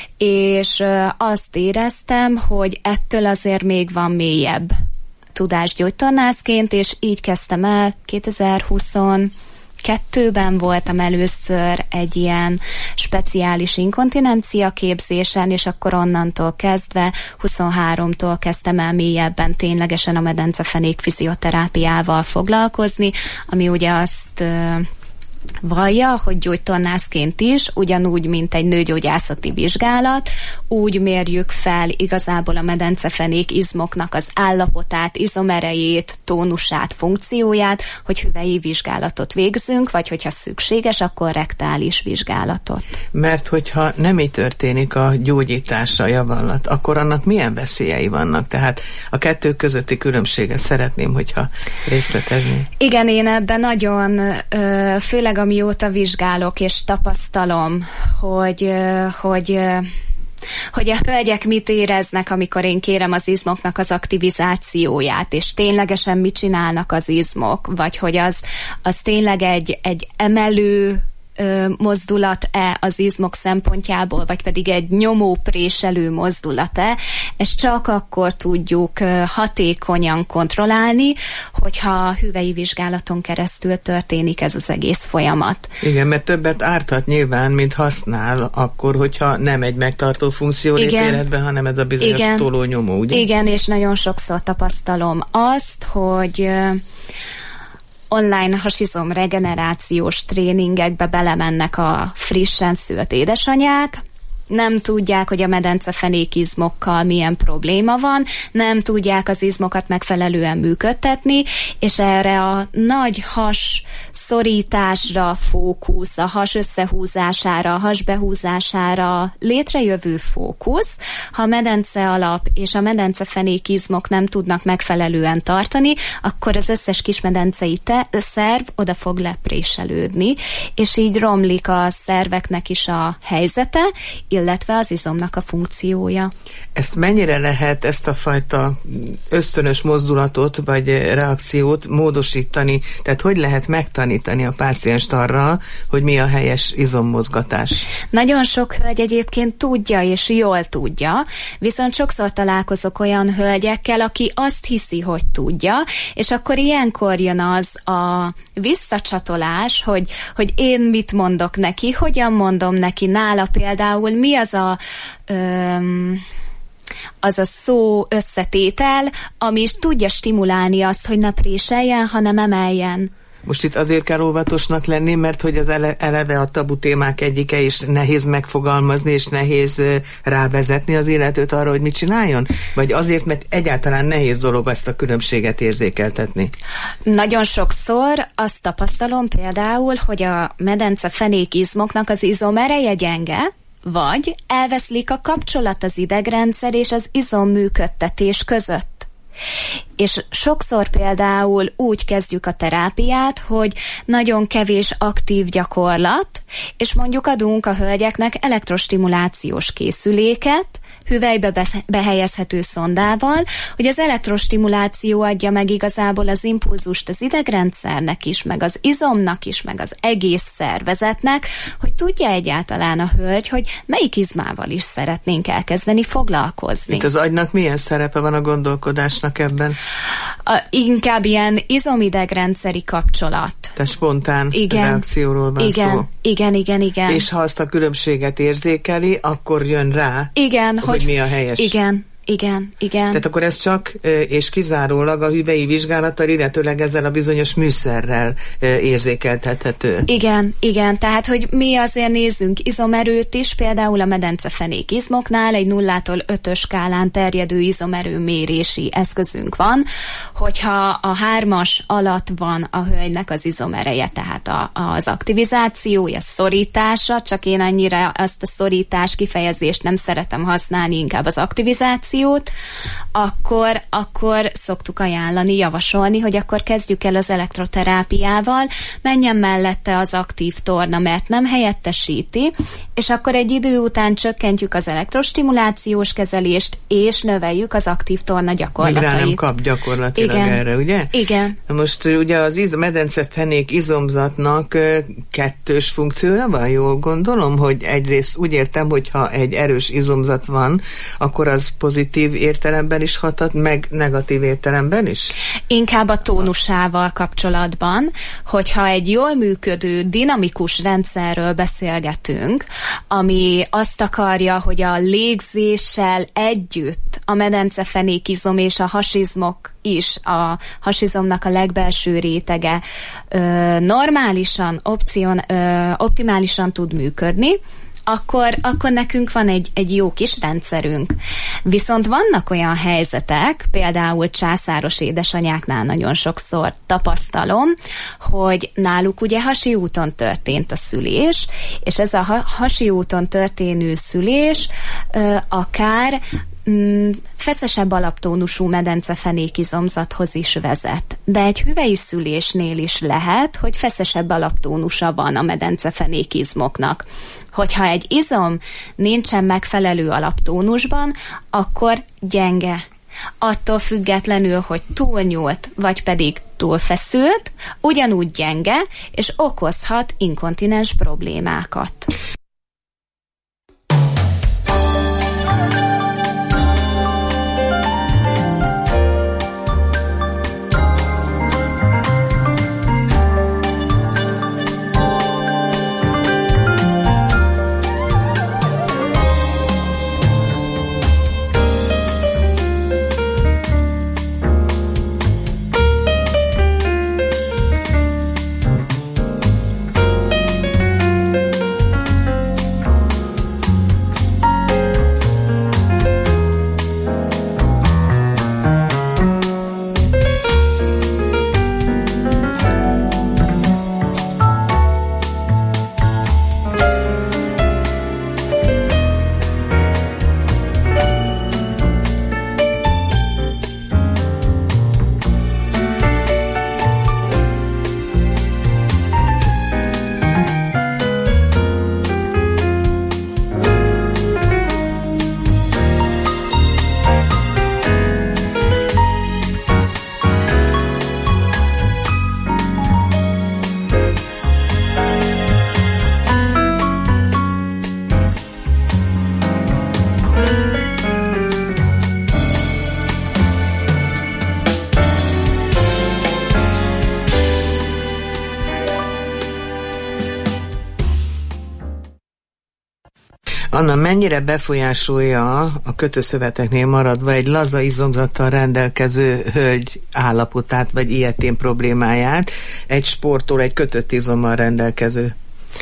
és ö, azt éreztem, hogy ettől azért még van mélyebb tudásgyógytornászként, és így kezdtem el kétezer-huszonkettő tizenkettőben voltam először egy ilyen speciális inkontinencia képzésen, és akkor onnantól kezdve huszonháromtól kezdtem el mélyebben ténylegesen a medencefenék fizioterápiával foglalkozni, ami ugye azt vallja, hogy gyógytornászként is, ugyanúgy, mint egy nőgyógyászati vizsgálat, úgy mérjük fel igazából a medencefenék izmoknak az állapotát, izomerejét, tónusát, funkcióját, hogy hüvei vizsgálatot végzünk, vagy hogyha szükséges, akkor rektális vizsgálatot. Mert hogyha nem így történik a gyógyításra a javallat, akkor annak milyen veszélyei vannak? Tehát a kettő közötti különbséget szeretném, hogyha részletezni. Igen, én ebben nagyon, főleg amióta vizsgálok és tapasztalom, hogy, hogy, hogy a hölgyek mit éreznek, amikor én kérem az izmoknak az aktivizációját, és ténylegesen mit csinálnak az izmok, vagy hogy az, az tényleg egy, egy emelő mozdulat-e az izmok szempontjából, vagy pedig egy nyomópréselő mozdulat-e, ezt csak akkor tudjuk hatékonyan kontrollálni, hogyha hüvei vizsgálaton keresztül történik ez az egész folyamat. Igen, mert többet árthat nyilván, mint használ, akkor, hogyha nem egy megtartó funkció lép életbe, hanem ez a bizonyos igen, tolónyomó, ugye? Igen, és nagyon sokszor tapasztalom azt, hogy online hasizom regenerációs tréningekbe belemennek a frissen szült édesanyák, nem tudják, hogy a medencefenék izmokkal milyen probléma van, nem tudják az izmokat megfelelően működtetni, és erre a nagy has szorításra fókusz, a has összehúzására, a has behúzására létrejövő fókusz, ha a medence alap és a medencefenék izmok nem tudnak megfelelően tartani, akkor az összes kismedencei te- szerv oda fog lepréselődni, és így romlik a szerveknek is a helyzete, illetve az izomnak a funkciója. Ezt mennyire lehet, ezt a fajta ösztönös mozdulatot vagy reakciót módosítani? Tehát hogy lehet megtanítani a pácienst arra, hogy mi a helyes izommozgatás? Nagyon sok hölgy egyébként tudja, és jól tudja, viszont sokszor találkozok olyan hölgyekkel, aki azt hiszi, hogy tudja, és akkor ilyenkor jön az a visszacsatolás, hogy, hogy én mit mondok neki, hogyan mondom neki, nála például mi az a öm, az a szó összetétel, ami is tudja stimulálni azt, hogy ne préseljen, hanem emeljen. Most itt azért kell óvatosnak lenni, mert hogy az ele- eleve a tabu témák egyike, és nehéz megfogalmazni, és nehéz rávezetni az illetőt arra, hogy mit csináljon? Vagy azért, mert egyáltalán nehéz dolog ezt a különbséget érzékeltetni? Nagyon sokszor azt tapasztalom például, hogy a medencefenék izmoknak az izomereje gyenge, vagy elveszlik a kapcsolat az idegrendszer és az izomműködtetés között. És sokszor például úgy kezdjük a terápiát, hogy nagyon kevés aktív gyakorlat, és mondjuk adunk a hölgyeknek elektrostimulációs készüléket, hüvelybe behelyezhető szondával, hogy az elektrostimuláció adja meg igazából az impulzust az idegrendszernek is, meg az izomnak is, meg az egész szervezetnek, hogy tudja egyáltalán a hölgy, hogy melyik izmával is szeretnénk elkezdeni foglalkozni. Itt az agynak milyen szerepe van a gondolkodásnak ebben? A, inkább ilyen izomidegrendszeri kapcsolat. Tehát spontán igen, reakcióról van igen, szó. Igen, igen, igen. És ha azt a különbséget érzékeli, akkor jön rá, igen, hogy, hogy mi a helyes. Igen, igen, igen. Tehát akkor ez csak és kizárólag a hüvei vizsgálattal, illetőleg ezzel a bizonyos műszerrel érzékeltethető. Igen, igen. Tehát, hogy mi azért nézzünk izomerőt is, például a medencefenék izmoknál egy nullától ötös skálán terjedő izomerő mérési eszközünk van, hogyha a hármas alatt van a hölgynek az izomereje, tehát a, az aktivizációja, szorítása, csak én annyira azt a szorítás kifejezést nem szeretem használni, inkább az aktivizáció, akkor, akkor szoktuk ajánlani, javasolni, hogy akkor kezdjük el az elektroterápiával, menjen mellette az aktív torna, mert nem helyettesíti, és akkor egy idő után csökkentjük az elektrostimulációs kezelést, és növeljük az aktív torna gyakorlatait. Még rá nem kap gyakorlatilag igen. erre, ugye? Igen. Most ugye az iz- medencefenék izomzatnak kettős funkciója van, jól gondolom, hogy egyrészt úgy értem, hogy ha egy erős izomzat van, akkor az pozitív pozitív értelemben is hathat, meg negatív értelemben is? Inkább a tónusával kapcsolatban, hogyha egy jól működő, dinamikus rendszerről beszélgetünk, ami azt akarja, hogy a légzéssel együtt a medencefenékizom és a hasizmok is, a hasizomnak a legbelső rétege ö, normálisan, opcion, ö, optimálisan tud működni, Akkor, akkor nekünk van egy, egy jó kis rendszerünk. Viszont vannak olyan helyzetek, például császáros édesanyáknál nagyon sokszor tapasztalom, hogy náluk ugye hasi úton történt a szülés, és ez a hasi úton történő szülés ö, akár Mm, feszesebb alaptónusú medencefenékizomzathoz is vezet. De egy hüvely szülésnél is lehet, hogy feszesebb alaptónusa van a medencefenékizmoknak. Hogyha egy izom nincsen megfelelő alaptónusban, akkor gyenge. Attól függetlenül, hogy túlnyúlt, vagy pedig túlfeszült, ugyanúgy gyenge, és okozhat inkontinens problémákat. Anna, mennyire befolyásolja a kötőszöveteknél maradva egy laza izomzattal rendelkező hölgy állapotát, vagy ilyetén problémáját egy sportol, egy kötött izommal rendelkező?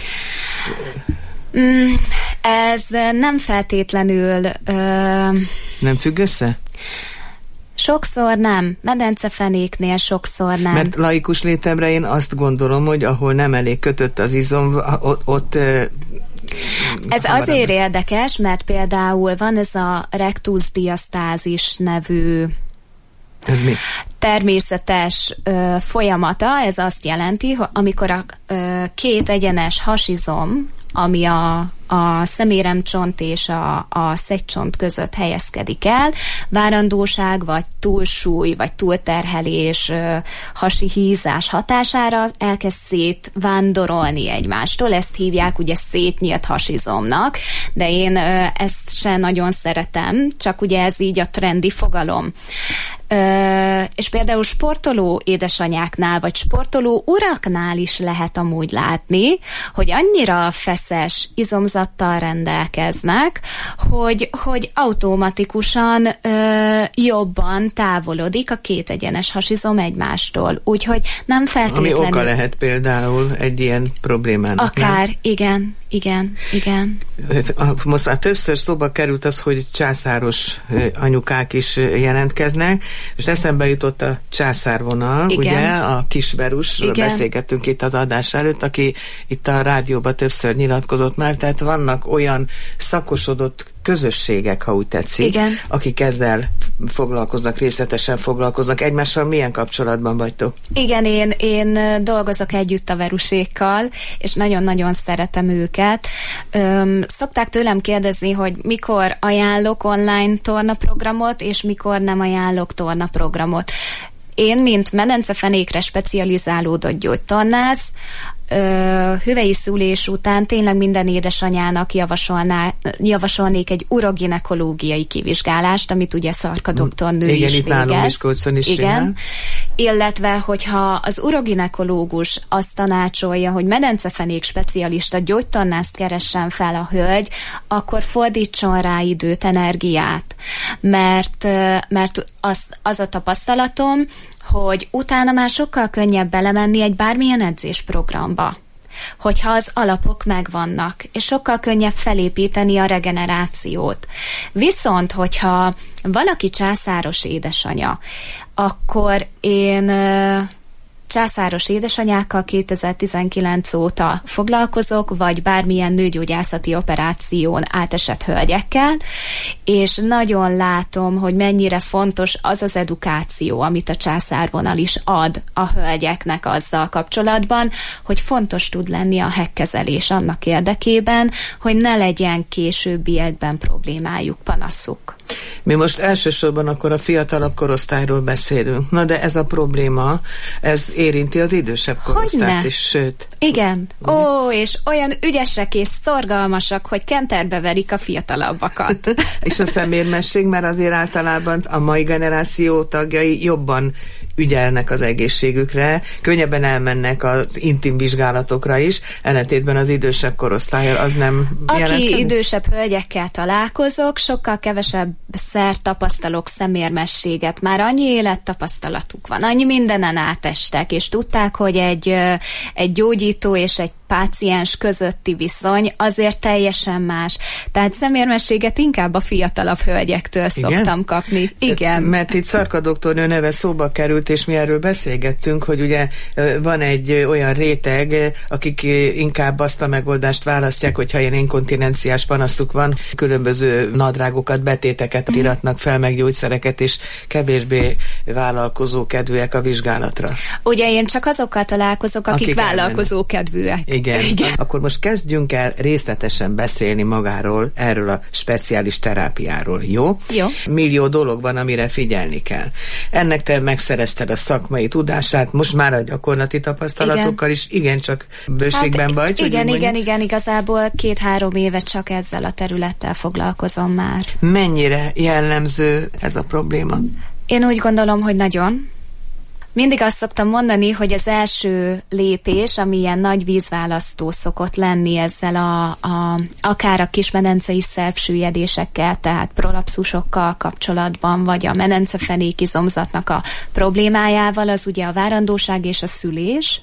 Mm, ez nem feltétlenül... Ö... Nem függ össze? Sokszor nem. Medencefenéknél sokszor nem. Mert laikus létemre én azt gondolom, hogy ahol nem elég kötött az izom, ott... ott ez azért érdekes, mert például van ez a rectus diasztázis nevű ez mi? természetes ö, folyamata. Ez azt jelenti, hogy amikor a ö, két egyenes hasizom, ami a, a szeméremcsont és a, a szegycsont között helyezkedik el, várandóság, vagy túlsúly, vagy túlterhelés, ö, hasi hízás hatására elkezd szétvándorolni egymástól. Ezt hívják ugye szétnyílt hasizomnak, de én ö, ezt se nagyon szeretem, csak ugye ez így a trendi fogalom. Ö, és például sportoló édesanyáknál, vagy sportoló uraknál is lehet amúgy látni, hogy annyira feszes izomzattal rendelkeznek, hogy, hogy automatikusan ö, jobban távolodik a két egyenes hasizom egymástól. Úgyhogy nem feltétlenül... Ami oka lehet például egy ilyen problémának. Akár, nem? igen, igen, igen. Most már többször szóba került az, hogy császáros anyukák is jelentkeznek, és eszembe jutott a császárvonal, igen. Ugye, a kisverusról beszélgettünk itt az adás előtt, aki itt a rádióban többször nyilatkozott már, tehát vannak olyan szakosodott közösségek, ha úgy tetszik, igen. akik ezzel foglalkoznak, részletesen foglalkoznak. Egymással milyen kapcsolatban vagytok? Igen, én, én dolgozok együtt a verusékkal, és nagyon-nagyon szeretem őket. Öm, szokták tőlem kérdezni, hogy mikor ajánlok online tornaprogramot, és mikor nem ajánlok tornaprogramot. Én, mint medencefenékre specializálódott gyógytornász, hüvei szülés után tényleg minden édesanyának javasolná, javasolnék egy uroginekológiai kivizsgálást, amit ugye Szarka doktornő igen, is itt nálunk Miskolcon is igen. Csinál. Illetve, hogyha az uroginekológus azt tanácsolja, hogy medencefenék specialista gyógytornászt keressen fel a hölgy, akkor fordítson rá időt, energiát. Mert, mert az, az a tapasztalatom, hogy utána már sokkal könnyebb belemenni egy bármilyen edzésprogramba, hogyha az alapok megvannak, és sokkal könnyebb felépíteni a regenerációt. Viszont, hogyha valaki császáros édesanya, akkor én császáros édesanyákkal kétezer-tizenkilenc óta foglalkozok, vagy bármilyen nőgyógyászati operáción átesett hölgyekkel, és nagyon látom, hogy mennyire fontos az az edukáció, amit a császárvonal is ad a hölgyeknek azzal kapcsolatban, hogy fontos tud lenni a hekkezelés annak érdekében, hogy ne legyen későbbiekben problémájuk, panaszuk. Mi most elsősorban akkor a fiatalabb korosztályról beszélünk. Na de ez a probléma, ez érinti az idősebb korosztályt is, sőt. Igen. Ugye? Ó, és olyan ügyesek és szorgalmasak, hogy kenterbe verik a fiatalabbakat. És a szemérmesség, mert azért általában a mai generáció tagjai jobban ügyelnek az egészségükre, könnyebben elmennek az intim vizsgálatokra is, ellentétben az idősebb korosztállyal az nem Aki jelentkezik? idősebb hölgyekkel találkozok, sokkal kevesebb szer tapasztalok szemérmességet. Már annyi élettapasztalatuk van, annyi mindenen átestek, és tudták, hogy egy, egy gyógyító és egy páciens közötti viszony azért teljesen más. Tehát szemérmességet inkább a fiatalabb hölgyektől igen? szoktam kapni. Igen. Mert itt Szarka doktornő neve szóba került, és mi erről beszélgettünk, hogy ugye van egy olyan réteg, akik inkább azt a megoldást választják, hogyha ilyen inkontinenciás panaszuk van, különböző nadrágokat, betéteket iratnak fel, meg gyógyszereket, és kevésbé vállalkozókedvűek a vizsgálatra. Ugye én csak azokkal találkozok, akik, akik vállalkozókedvűek. Igen. Igen. Akkor most kezdjünk el részletesen beszélni magáról, erről a speciális terápiáról, jó? Jó. Millió dolog van, amire figyelni kell. Ennek te megszerezted a szakmai tudását, most már a gyakorlati tapasztalatokkal igen. is, igencsak bőségben hát, vagy? Igen, igen, igen, igazából két-három éve csak ezzel a területtel foglalkozom már. Mennyire jellemző ez a probléma? Én úgy gondolom, hogy nagyon. Mindig azt szoktam mondani, hogy az első lépés, ami ilyen nagy vízválasztó szokott lenni ezzel a, a akár a kismedencei szervsüllyedésekkel, tehát prolapszusokkal kapcsolatban, vagy a medencefenékizomzatnak a problémájával, az ugye a várandóság és a szülés,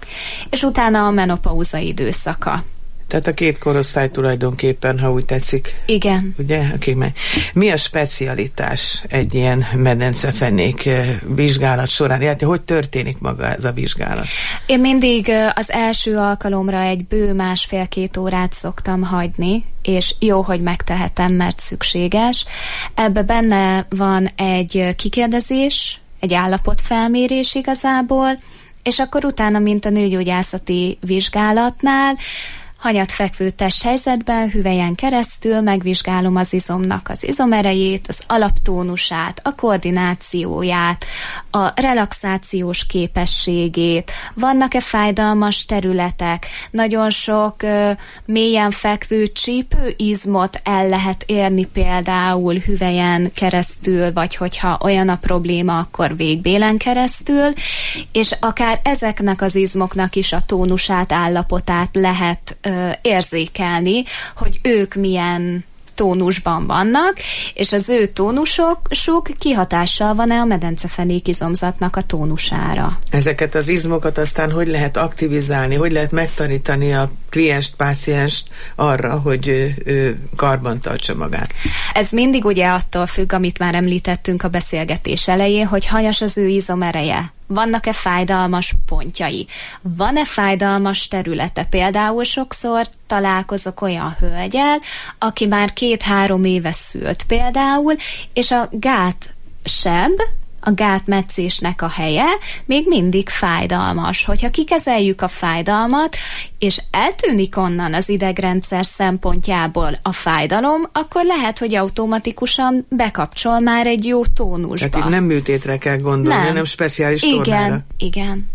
és utána a menopauza időszaka. Tehát a két korosztály tulajdonképpen, ha úgy tetszik. Igen. Ugye? Okay, mi a specialitás egy ilyen medencefenék vizsgálat során? Illetve hogy történik maga ez a vizsgálat? Én mindig az első alkalomra egy bő másfél-két órát szoktam hagyni, és jó, hogy megtehetem, mert szükséges. Ebbe benne van egy kikérdezés, egy állapotfelmérés igazából, és akkor utána, mint a nőgyógyászati vizsgálatnál, hanyatfekvő testhelyzetben, hüvelyen keresztül megvizsgálom az izomnak az izomerejét, az alaptónusát, a koordinációját, a relaxációs képességét, vannak-e fájdalmas területek, nagyon sok ö, mélyen fekvő csípőizmot el lehet érni például hüvelyen keresztül, vagy hogyha olyan a probléma, akkor végbélen keresztül, és akár ezeknek az izmoknak is a tónusát, állapotát lehet ö, érzékelni, hogy ők milyen tónusban vannak, és az ő tónusok sok kihatással van-e a medencefenékizomzatnak a tónusára. Ezeket az izmokat aztán hogy lehet aktivizálni, hogy lehet megtanítani a klienst, pácienst arra, hogy ő, ő karban tartsa magát? Ez mindig ugye attól függ, amit már említettünk a beszélgetés elején, hogy hanyas az ő izomereje. Vannak-e fájdalmas pontjai? Van-e fájdalmas területe? Például sokszor találkozok olyan hölgyel, aki már két-három éve szült például, és a gát seb, a gátmetszésnek a helye még mindig fájdalmas. Hogyha kikezeljük a fájdalmat, és eltűnik onnan az idegrendszer szempontjából a fájdalom, akkor lehet, hogy automatikusan bekapcsol már egy jó tónusba. Tehát itt nem műtétre kell gondolni, nem. hanem speciális igen, tornára. Igen,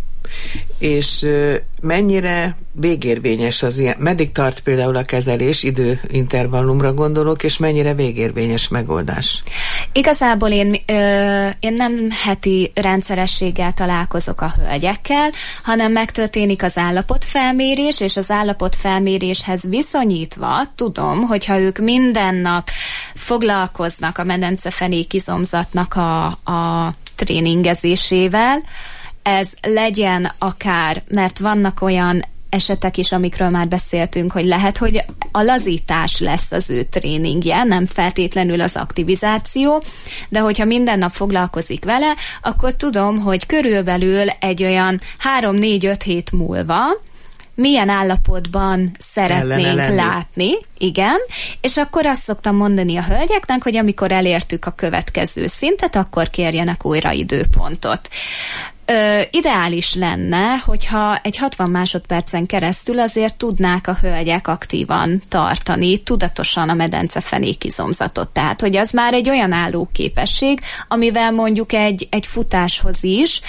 És uh, mennyire végérvényes az ilyen, meddig tart például a kezelés, időintervallumra gondolok, és mennyire végérvényes megoldás? Igazából én, ö, én nem heti rendszerességgel találkozok a hölgyekkel, hanem megtörténik az állapotfelmérés, és az állapotfelméréshez viszonyítva tudom, hogyha ők minden nap foglalkoznak a medencefenékizomzatnak a, a tréningezésével, ez legyen akár, mert vannak olyan esetek is, amikről már beszéltünk, hogy lehet, hogy a lazítás lesz az ő tréningje, nem feltétlenül az aktivizáció, de hogyha minden nap foglalkozik vele, akkor tudom, hogy körülbelül egy olyan három-négy-öt hét múlva milyen állapotban szeretnénk látni, igen, és akkor azt szoktam mondani a hölgyeknek, hogy amikor elértük a következő szintet, akkor kérjenek újra időpontot. Ö, ideális lenne, hogyha egy hatvan másodpercen keresztül azért tudnák a hölgyek aktívan tartani, tudatosan a medencefenékizomzatot. Tehát, hogy az már egy olyan állóképesség, amivel mondjuk egy, egy futáshoz is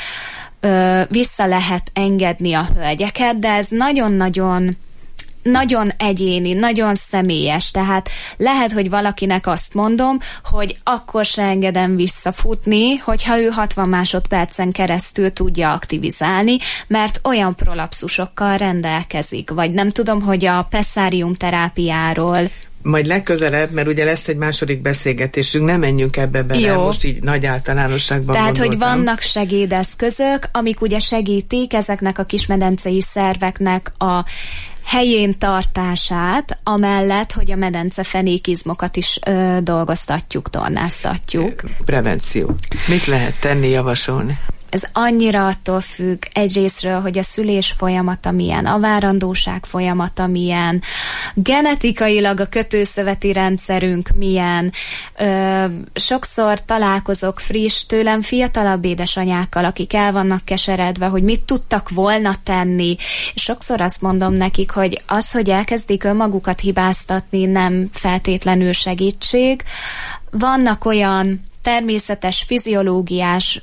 ö, vissza lehet engedni a hölgyeket, de ez nagyon-nagyon nagyon egyéni, nagyon személyes, tehát lehet, hogy valakinek azt mondom, hogy akkor se engedem visszafutni, hogyha ő hatvan másodpercen keresztül tudja aktivizálni, mert olyan prolapszusokkal rendelkezik, vagy nem tudom, hogy a pessárium terápiáról majd legközelebb, mert ugye lesz egy második beszélgetésünk, nem menjünk ebbe bele, jó. Most így nagy általánosságban Tehát, gondoltam. hogy vannak segédeszközök, amik ugye segítik ezeknek a kismedencei szerveknek a helyén tartását, amellett, hogy a medencefenékizmokat is ö, dolgoztatjuk, tornáztatjuk. Prevenció. Mit lehet tenni, javasolni? Ez annyira attól függ egyrészről, hogy a szülés folyamata milyen, a várandóság folyamata milyen, genetikailag a kötőszöveti rendszerünk milyen. Ö, sokszor találkozok friss, tőlem fiatalabb édesanyákkal, akik el vannak keseredve, hogy mit tudtak volna tenni. És sokszor azt mondom nekik, hogy az, hogy elkezdik önmagukat hibáztatni, nem feltétlenül segítség. Vannak olyan természetes, fiziológiás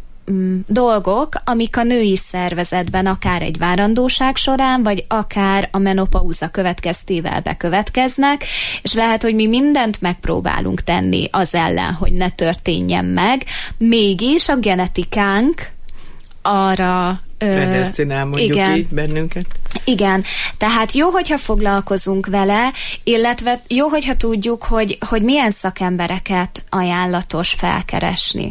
dolgok, amik a női szervezetben akár egy várandóság során, vagy akár a menopauza következtével bekövetkeznek, és lehet, hogy mi mindent megpróbálunk tenni az ellen, hogy ne történjen meg, mégis a genetikánk arra predesztinál, mondjuk igen. így bennünket. Igen, tehát jó, hogyha foglalkozunk vele, illetve jó, hogyha tudjuk, hogy, hogy milyen szakembereket ajánlatos felkeresni.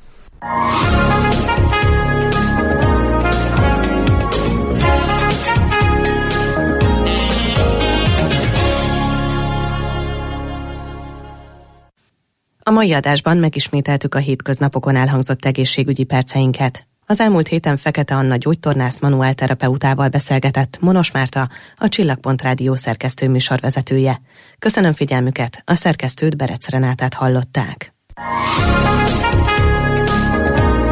A mai adásban megismételtük a hétköznapokon elhangzott egészségügyi perceinket. Az elmúlt héten Fekete Anna gyógytornász manuálterapeutával beszélgetett Monos Márta, a Csillagpont Rádió szerkesztő műsorvezetője. Köszönöm figyelmüket, a szerkesztőt, Berec Renátát hallották.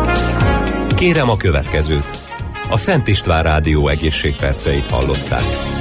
Kérem a következőt. A Szent István Rádió egészségperceit hallották.